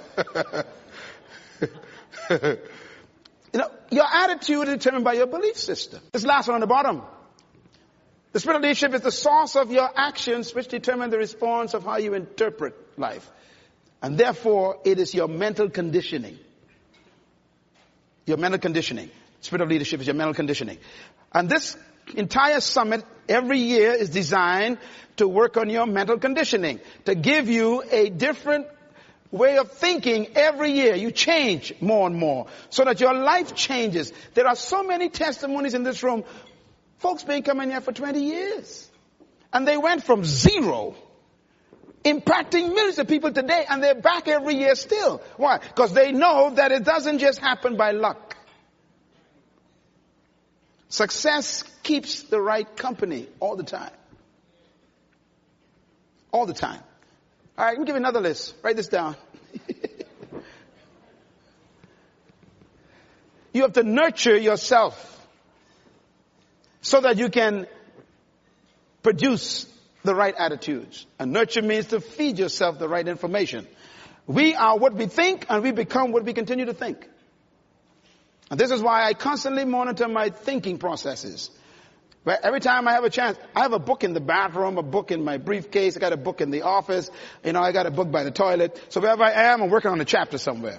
Your attitude is determined by your belief system. This last one on the bottom. The spirit of leadership is the source of your actions which determine the response of how you interpret life. And therefore, it is your mental conditioning. Your mental conditioning. Spirit of leadership is your mental conditioning. And this entire summit every year is designed to work on your mental conditioning, to give you a different way of thinking every year. You change more and more so that your life changes. There are so many testimonies in this room. Folks been coming here for 20 years. And they went from zero, impacting millions of people today, and they're back every year still. Why? Because they know that it doesn't just happen by luck. Success keeps the right company all the time. All the time. All right, let me give you another list. Write this down. You have to nurture yourself so that you can produce the right attitudes. And nurture means to feed yourself the right information. We are what we think, and we become what we continue to think. And this is why I constantly monitor my thinking processes. But every time I have a chance, I have a book in the bathroom, a book in my briefcase, I got a book in the office, I got a book by the toilet. So wherever I am, I'm working on a chapter somewhere.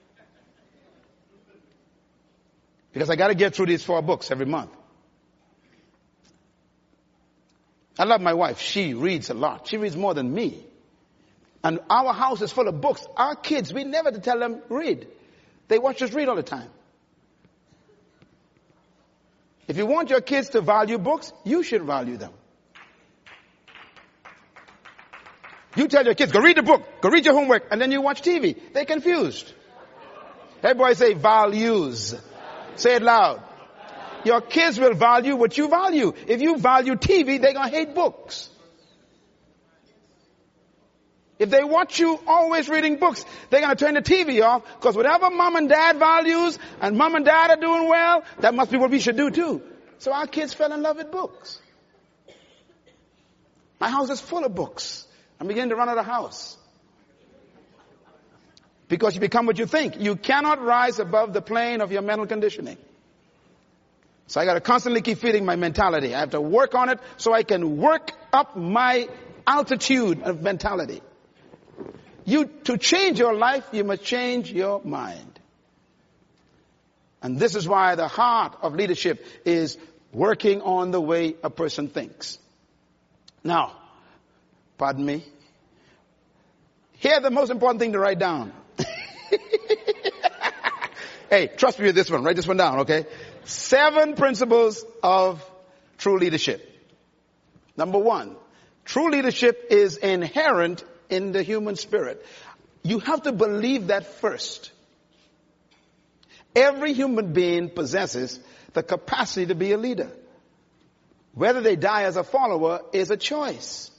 Because I got to get through these 4 books every month. I love my wife. She reads a lot. She reads more than me. And our house is full of books. Our kids, we never tell them read. They watch us read all the time. If you want your kids to value books, you should value them. You tell your kids, go read the book, go read your homework, and then you watch TV. They're confused. Everybody say values. Say it loud. Your kids will value what you value. If you value TV, they're going to hate books. If they watch you always reading books, they're going to turn the TV off, because whatever mom and dad values and mom and dad are doing well, that must be what we should do too. So our kids fell in love with books. My house is full of books. I'm beginning to run out of house. Because you become what you think. You cannot rise above the plane of your mental conditioning. So I got to constantly keep feeding my mentality. I have to work on it so I can work up my altitude of mentality. To change your life, you must change your mind. And this is why the heart of leadership is working on the way a person thinks. Now, pardon me. Here's the most important thing to write down. Hey, trust me with this one. Write this one down, okay? 7 principles of true leadership. Number 1, true leadership is inherent in the human spirit. You have to believe that first. Every human being possesses the capacity to be a leader. Whether they die as a follower is a choice.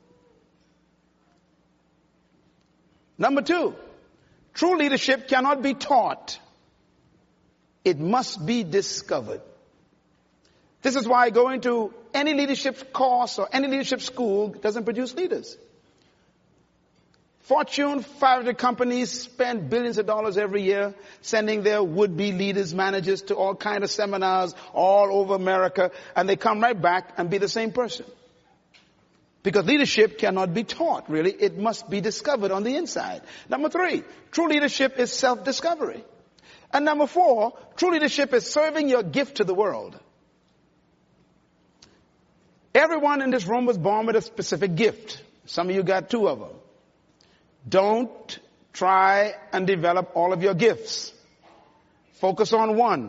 Number 2, true leadership cannot be taught. It must be discovered. This is why going to any leadership course or any leadership school doesn't produce leaders. Fortune 500 companies spend billions of dollars every year sending their would-be leaders, managers to all kinds of seminars all over America, and they come right back and be the same person. Because leadership cannot be taught, really. It must be discovered on the inside. Number 3, true leadership is self-discovery. And number 4, true leadership is serving your gift to the world. Everyone in this room was born with a specific gift. Some of you got 2 of them. Don't try and develop all of your gifts. Focus on one.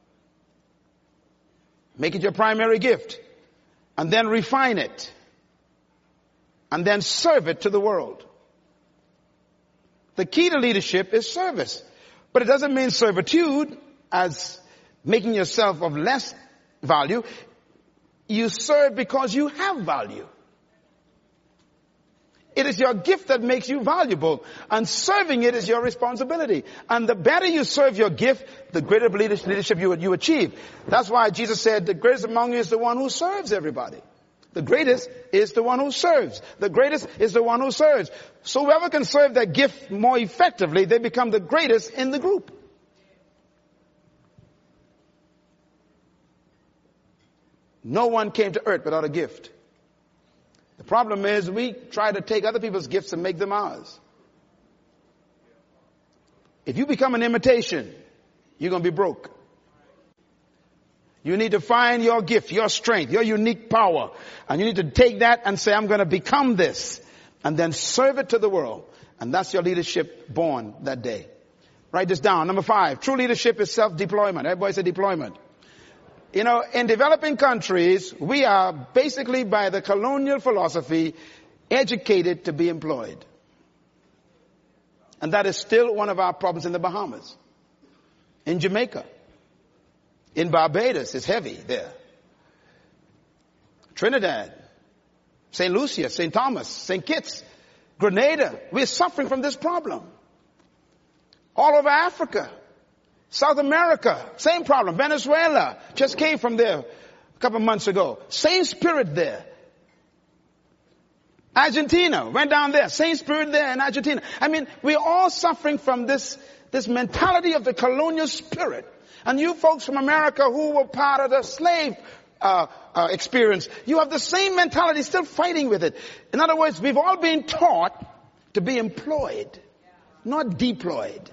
Make it your primary gift. And then refine it. And then serve it to the world. The key to leadership is service. But it doesn't mean servitude as making yourself of less value. You serve because you have value. It is your gift that makes you valuable, and serving it is your responsibility. And the better you serve your gift, the greater leadership you achieve. That's why Jesus said the greatest among you is the one who serves everybody. The greatest is the one who serves. The greatest is the one who serves. So whoever can serve their gift more effectively, they become the greatest in the group. No one came to earth without a gift. The problem is we try to take other people's gifts and make them ours. If you become an imitation, you're going to be broke. You need to find your gift, your strength, your unique power. And you need to take that and say, I'm going to become this. And then serve it to the world. And that's your leadership born that day. Write this down. Number 5, true leadership is self-deployment. Everybody say deployment. You know, in developing countries, we are basically by the colonial philosophy educated to be employed. And that is still one of our problems in the Bahamas. In Jamaica. In Barbados, it's heavy there. Trinidad. St. Lucia, St. Thomas, St. Kitts, Grenada. We're suffering from this problem. All over Africa. South America, same problem. Venezuela, just came from there a couple of months ago. Same spirit there. Argentina, went down there. Same spirit there in Argentina. I mean, we're all suffering from this mentality of the colonial spirit. And you folks from America who were part of the slave experience, you have the same mentality, still fighting with it. In other words, we've all been taught to be employed, not deployed.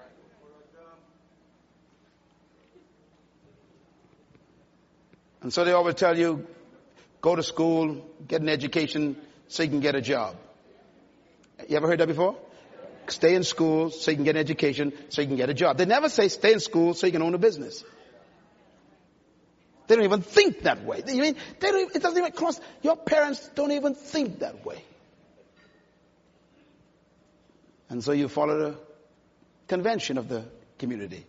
And so they always tell you, go to school, get an education so you can get a job. You ever heard that before? Stay in school so you can get an education so you can get a job. They never say stay in school so you can own a business. They don't even think that way. It doesn't even cross. Your parents don't even think that way. And so you follow the convention of the community.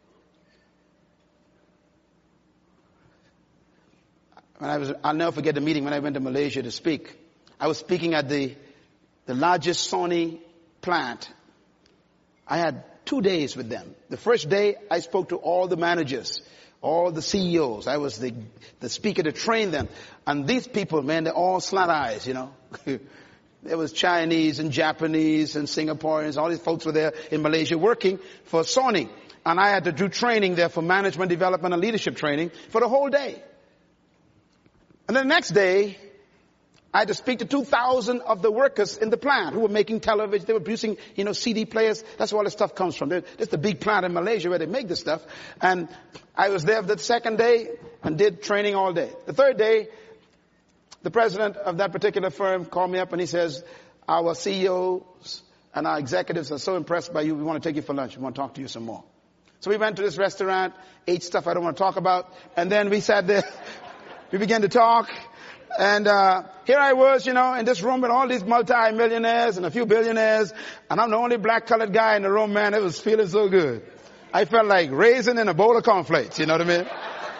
I'll never forget the meeting when I went to Malaysia to speak. I was speaking at the largest Sony plant. I had 2 days with them. The first day I spoke to all the managers, all the CEOs. I was the speaker to train them. And these people, man, they're all slant eyes, you know. There was Chinese and Japanese and Singaporeans. All these folks were there in Malaysia working for Sony. And I had to do training there for management development and leadership training for the whole day. And then the next day, I had to speak to 2,000 of the workers in the plant who were making television. They were producing, CD players. That's where all this stuff comes from. It's the big plant in Malaysia where they make this stuff. And I was there the second day and did training all day. The third day, the president of that particular firm called me up and he says, our CEOs and our executives are so impressed by you, we want to take you for lunch. We want to talk to you some more. So we went to this restaurant, ate stuff I don't want to talk about, and then we sat there. We began to talk, and here I was, in this room with all these multi-millionaires and a few billionaires, and I'm the only black-colored guy in the room, man. It was feeling so good. I felt like raisin in a bowl of cornflakes, you know what I mean?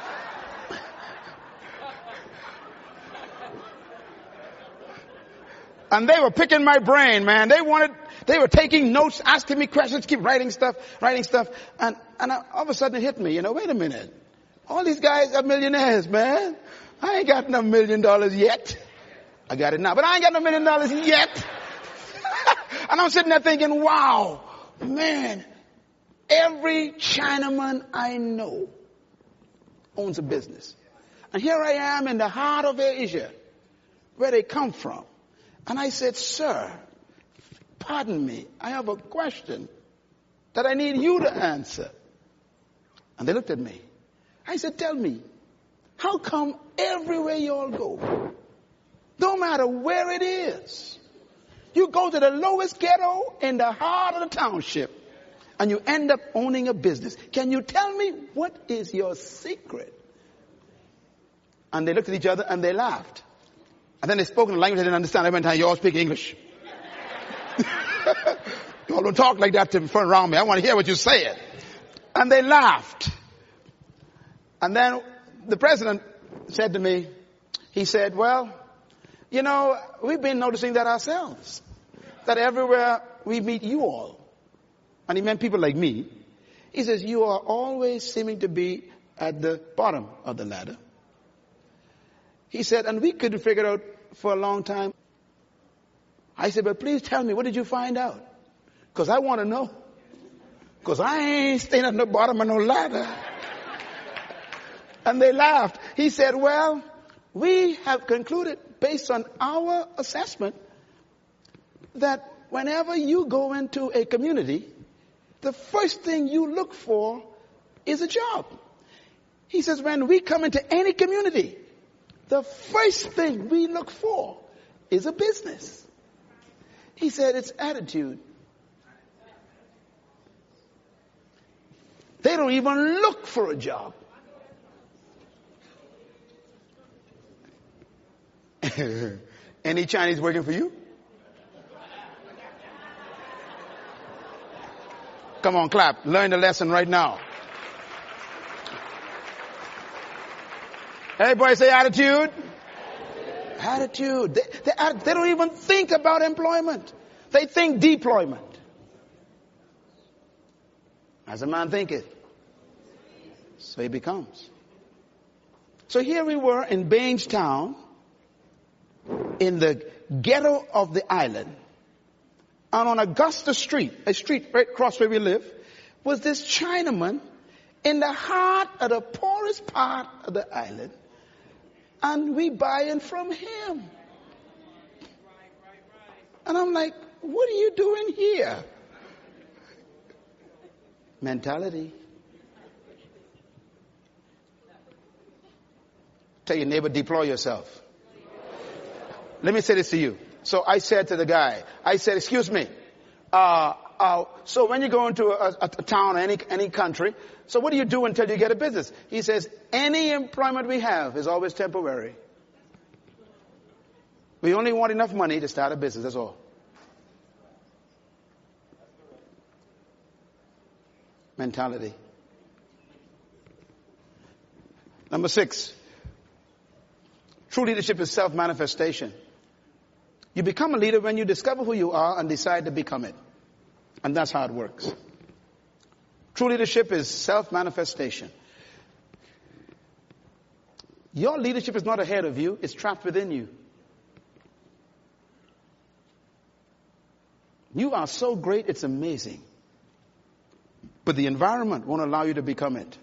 And they were picking my brain, man. They were taking notes, asking me questions, keep writing stuff, and all of a sudden it hit me, wait a minute. All these guys are millionaires, man. I ain't got no $1 million yet. I got it now, but I ain't got no $1 million yet. And I'm sitting there thinking, wow, man, every Chinaman I know owns a business. And here I am in the heart of Asia, where they come from. And I said, sir, pardon me, I have a question that I need you to answer. And they looked at me. I said, tell me, how come everywhere you all go, no matter where it is, you go to the lowest ghetto in the heart of the township and you end up owning a business? Can you tell me what is your secret? And they looked at each other and they laughed. And then they spoke in a language I didn't understand. I went, you all speak English. You all don't talk like that in front around me. I want to hear what you say. And they laughed. And then the president said to me, he said, well, we've been noticing that ourselves. That everywhere we meet you all, and he meant people like me, he says, you are always seeming to be at the bottom of the ladder. He said, and we couldn't figure it out for a long time. I said, but please tell me, what did you find out? Because I want to know. Because I ain't staying at the bottom of no ladder. And they laughed. He said, well, we have concluded based on our assessment that whenever you go into a community, the first thing you look for is a job. He says, when we come into any community, the first thing we look for is a business. He said, it's attitude. They don't even look for a job. Any Chinese working for you? Come on, clap. Learn the lesson right now. Everybody say attitude. Attitude. They don't even think about employment. They think deployment. As a man thinketh, so he becomes. So here we were in Bainstown, in the ghetto of the island. And on Augusta Street, a street right across where we live, was this Chinaman in the heart of the poorest part of the island. And we buying from him. And I'm like, what are you doing here? Mentality. Tell your neighbor, deploy yourself. Let me say this to you. So I said to the guy, I said, excuse me, so when you go into a town, any country, so what do you do until you get a business? He says, any employment we have is always temporary. We only want enough money to start a business, that's all. Mentality. Number 6. True leadership is self-manifestation. You become a leader when you discover who you are and decide to become it. And that's how it works. True leadership is self-manifestation. Your leadership is not ahead of you, it's trapped within you. You are so great, it's amazing. But the environment won't allow you to become it.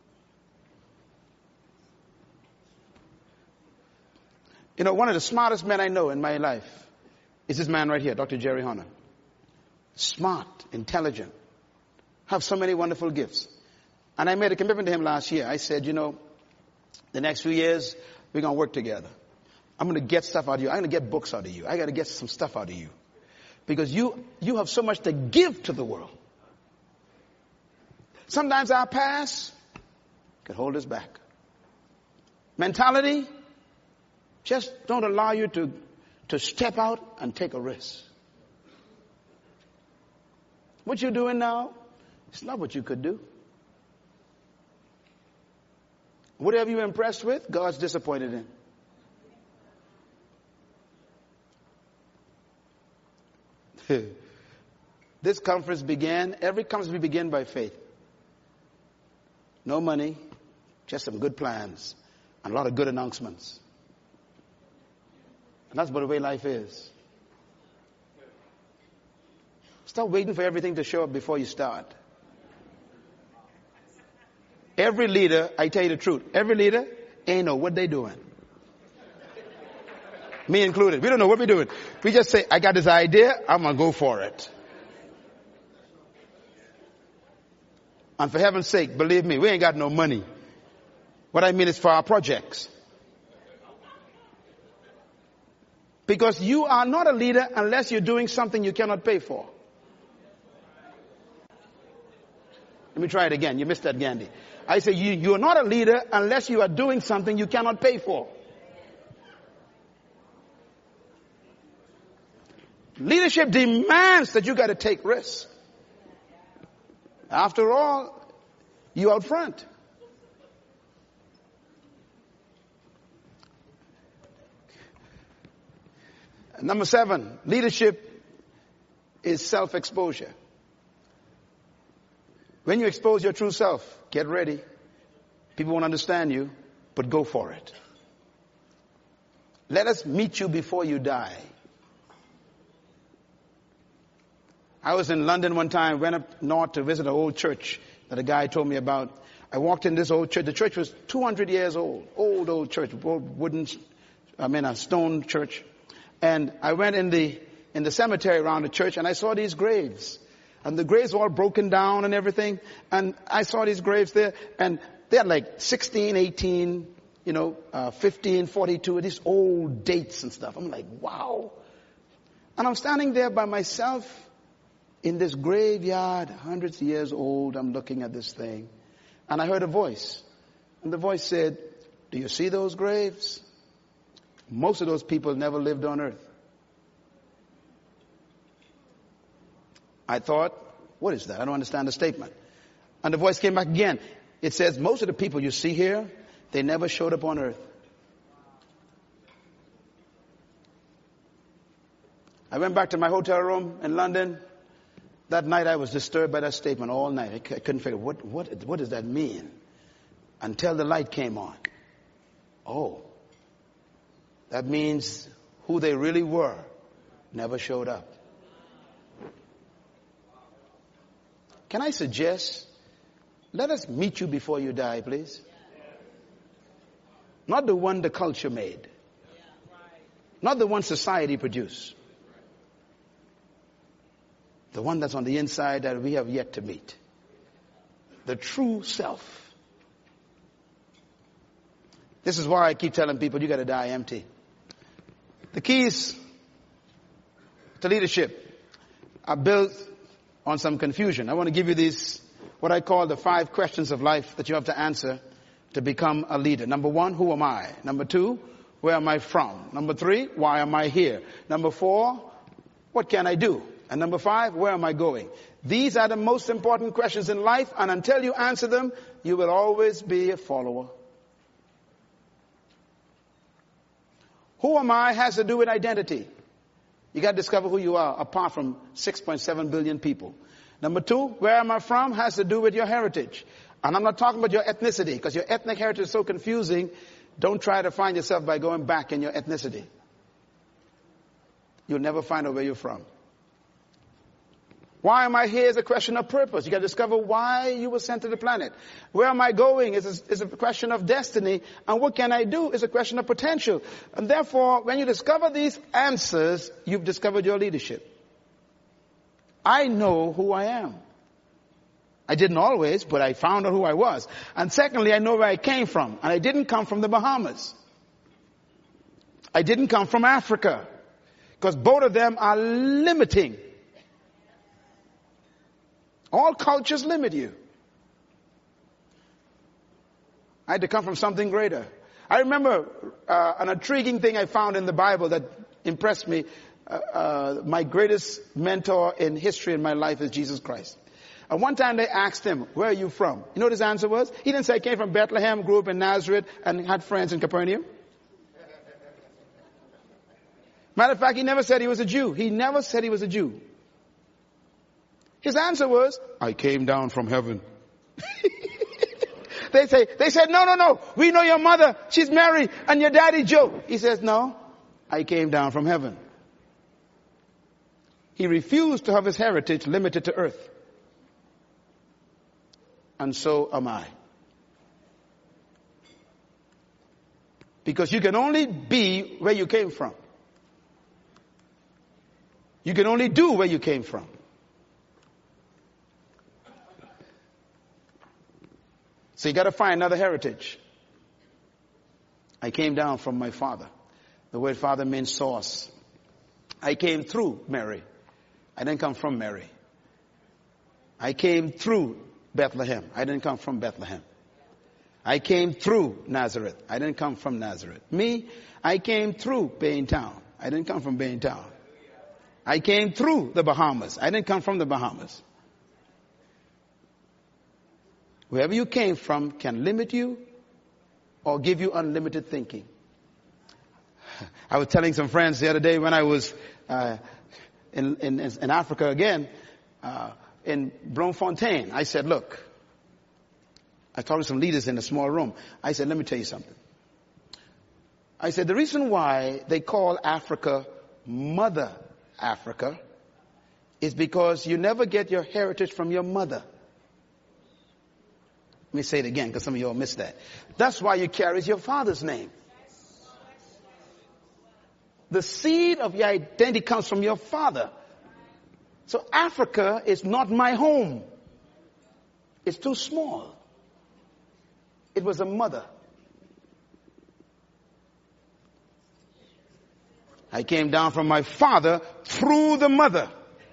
You know, one of the smartest men I know in my life is this man right here, Dr. Jerry Hunter. Smart, intelligent, have so many wonderful gifts. And I made a commitment to him last year. I said, you know, the next few years, we're going to work together. I'm going to get stuff out of you. I'm going to get books out of you. I got to get some stuff out of you. Because you have so much to give to the world. Sometimes our past could hold us back. Mentality just don't allow you to step out and take a risk. What you're doing now, it's not what you could do. Whatever you're impressed with, God's disappointed in. This conference began, every conference we begin by faith. No money, just some good plans, and a lot of good announcements. And that's the way life is. Stop waiting for everything to show up before you start. Every leader, I tell you the truth, every leader ain't know what they doing. Me included. We don't know what we're doing. We just say, I got this idea, I'm going to go for it. And for heaven's sake, believe me, we ain't got no money. What I mean is for our projects. Because you are not a leader unless you're doing something you cannot pay for. Let me try it again. You missed that, Gandhi. I say you are not a leader unless you are doing something you cannot pay for. Leadership demands that you got to take risks. After all, you out front. Number 7, leadership is self-exposure. When you expose your true self, get ready. People won't understand you, but go for it. Let us meet you before you die. I was in London one time, went up north to visit an old church that a guy told me about. I walked in this old church. The church was 200 years old. Old church, a stone church. And I went in the cemetery around the church and I saw these graves. And the graves were all broken down and everything. And I saw these graves there and they had like 16, 18, 15, 42, these old dates and stuff. I'm like, wow. And I'm standing there by myself in this graveyard, hundreds of years old. I'm looking at this thing. And I heard a voice. And the voice said, do you see those graves? Most of those people never lived on earth. I thought, what is that? I don't understand the statement. And the voice came back again. It says, most of the people you see here, they never showed up on earth. I went back to my hotel room in London. That night I was disturbed by that statement all night. I couldn't figure, what does that mean? Until the light came on. Oh, that means who they really were never showed up. Can I suggest, let us meet you before you die, please. Not the one the culture made. Not the one society produced. The one that's on the inside that we have yet to meet. The true self. This is why I keep telling people you got to die empty. The keys to leadership are built on some confusion. I want to give you these, what I call the 5 questions of life that you have to answer to become a leader. Number 1, who am I? Number 2, where am I from? Number 3, why am I here? Number 4, what can I do? And number 5, where am I going? These are the most important questions in life, and until you answer them, you will always be a follower. Who am I has to do with identity. You got to discover who you are apart from 6.7 billion people. Number 2, where am I from has to do with your heritage. And I'm not talking about your ethnicity, because your ethnic heritage is so confusing. Don't try to find yourself by going back in your ethnicity. You'll never find out where you're from. Why am I here is a question of purpose. You got to discover why you were sent to the planet. Where am I going is a question of destiny. And what can I do is a question of potential. And therefore, when you discover these answers, you've discovered your leadership. I know who I am. I didn't always, but I found out who I was. And secondly, I know where I came from. And I didn't come from the Bahamas. I didn't come from Africa. Because both of them are limiting. All cultures limit you. I had to come from something greater. I remember an intriguing thing I found in the Bible that impressed me. My greatest mentor in history in my life is Jesus Christ. And one time they asked him, where are you from? You know what his answer was? He didn't say, I came from Bethlehem, grew up in Nazareth, and had friends in Capernaum. Matter of fact, he never said he was a Jew. He never said he was a Jew. His answer was, I came down from heaven. They said, no. We know your mother. She's Mary and your daddy Joe. He says, no, I came down from heaven. He refused to have his heritage limited to earth. And so am I. Because you can only be where you came from. You can only do where you came from. So you got to find another heritage. I came down from my father. The word father means source. I came through Mary. I didn't come from Mary. I came through Bethlehem. I didn't come from Bethlehem. I came through Nazareth. I didn't come from Nazareth. Me, I came through Baintown. I didn't come from Baintown. I came through the Bahamas. I didn't come from the Bahamas. Wherever you came from can limit you or give you unlimited thinking. I was telling some friends the other day when I was in Africa again, in Bloemfontein. I said, look, I talked to some leaders in a small room. I said, let me tell you something. I said, the reason why they call Africa Mother Africa is because you never get your heritage from your mother. Let me say it again because some of you all missed that. That's why you carry your father's name. The seed of your identity comes from your father. So Africa is not my home. It's too small. It was a mother. I came down from my father through the mother.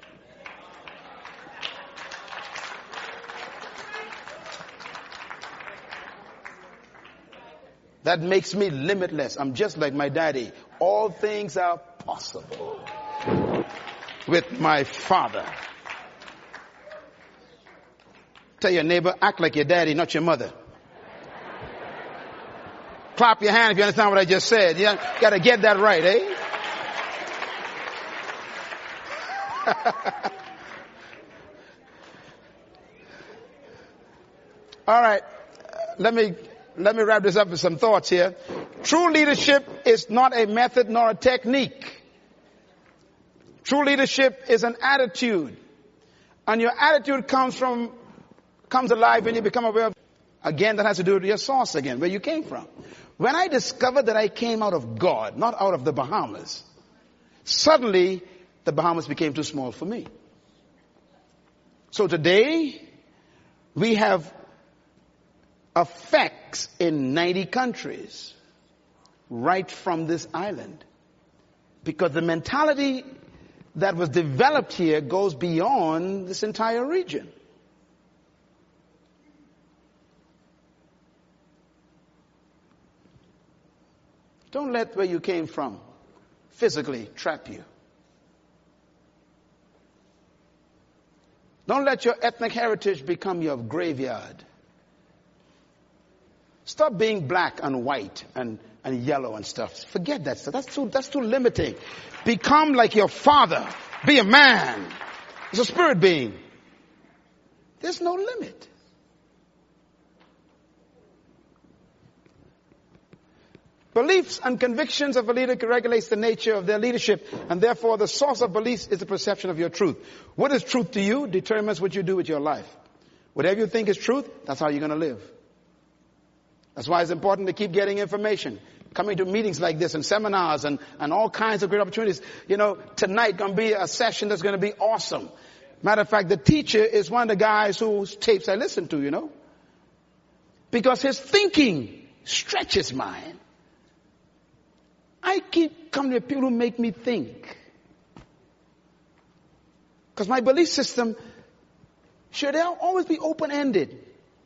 That makes me limitless. I'm just like my daddy. All things are possible with my father. Tell your neighbor, act like your daddy, not your mother. Clap your hand if you understand what I just said. You gotta get that right, eh? All right. Let me wrap this up with some thoughts here. True leadership is not a method nor a technique. True leadership is an attitude. And your attitude comes alive when you become aware of, again, that has to do with your source again, where you came from. When I discovered that I came out of God, not out of the Bahamas, suddenly the Bahamas became too small for me. So today, we have effects in 90 countries right from this island. Because the mentality that was developed here goes beyond this entire region. Don't let where you came from physically trap you. Don't let your ethnic heritage become your graveyard. Stop being black and white and yellow and stuff. Forget that stuff. That's too limiting. Become like your father. Be a man. He's a spirit being. There's no limit. Beliefs and convictions of a leader regulates the nature of their leadership, and therefore the source of beliefs is the perception of your truth. What is truth to you determines what you do with your life. Whatever you think is truth, that's how you're going to live. That's why it's important to keep getting information. Coming to meetings like this and seminars and all kinds of great opportunities. You know, tonight going to be a session that's going to be awesome. Matter of fact, the teacher is one of the guys whose tapes I listen to, you know. Because his thinking stretches mine. I keep coming to people who make me think. Because my belief system should always be open-ended.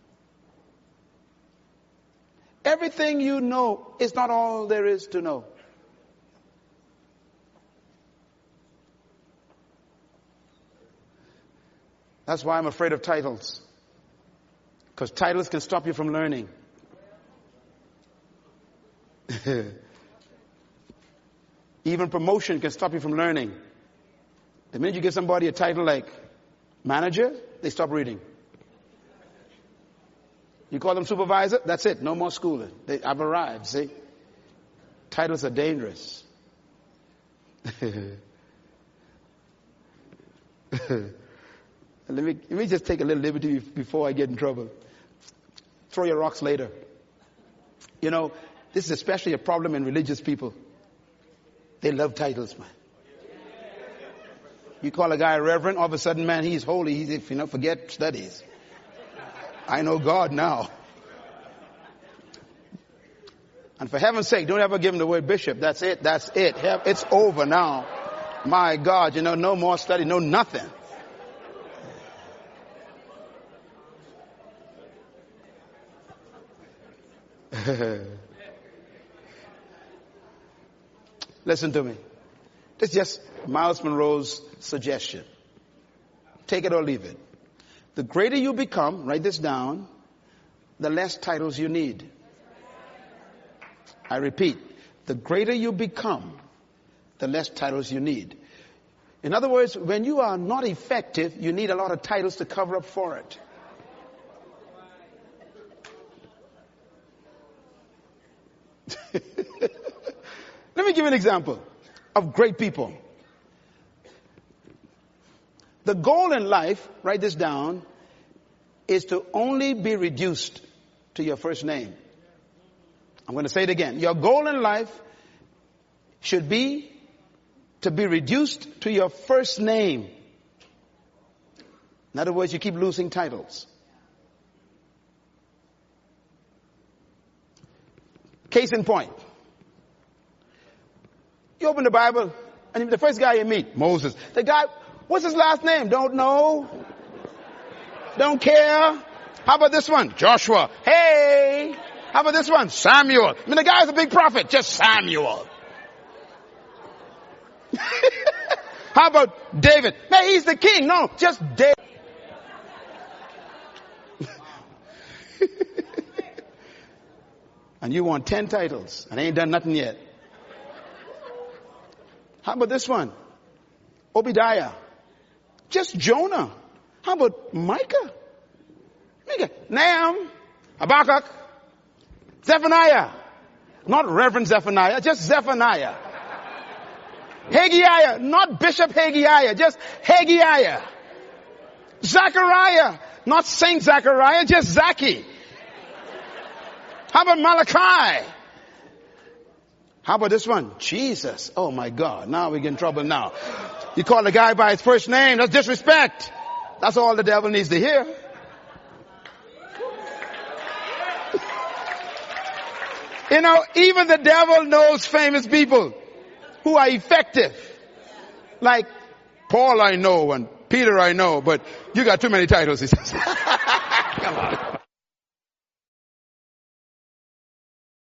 Everything you know is not all there is to know. That's why I'm afraid of titles. Because titles can stop you from learning. Even promotion can stop you from learning. The minute you give somebody a title like manager, they stop reading. You call them supervisor, that's it. No more schooling. I've arrived, see? Titles are dangerous. Let me just take a little liberty before I get in trouble. Throw your rocks later. You know, this is especially a problem in religious people. They love titles, man. You call a guy a reverend, all of a sudden, man, he's holy. He's, forget studies. I know God now. And for heaven's sake, don't ever give him the word bishop. That's it. That's it. It's over now. My God, no more study, no nothing. Listen to me. This is just Miles Monroe's suggestion. Take it or leave it. The greater you become, write this down, the less titles you need. I repeat, the greater you become, the less titles you need. In other words, when you are not effective, you need a lot of titles to cover up for it. Let me give you an example of great people. The goal in life, write this down, is to only be reduced to your first name. I'm going to say it again. Your goal in life should be to be reduced to your first name. In other words, you keep losing titles. Case in point. You open the Bible, and the first guy you meet, Moses. The guy, what's his last name? Don't know. Don't care. How about this one? Joshua. Hey. How about this one? Samuel. I mean, the guy's a big prophet. Just Samuel. How about David? Man, he's the king. No, just David. And you want 10 titles and ain't done nothing yet. How about this one? Obadiah. Just Jonah. How about Micah? Nahum. Habakkuk. Zephaniah. Not Reverend Zephaniah, just Zephaniah. Haggai. Not Bishop Haggai, just Haggai. Zechariah. Not Saint Zechariah, just Zacchaeus. How about Malachi? How about this one? Jesus. Oh my God. Now we get in trouble now. You call the guy by his first name. That's disrespect. That's all the devil needs to hear. You know, even the devil knows famous people who are effective. Like Paul I know and Peter I know, but you got too many titles, he says. Come on.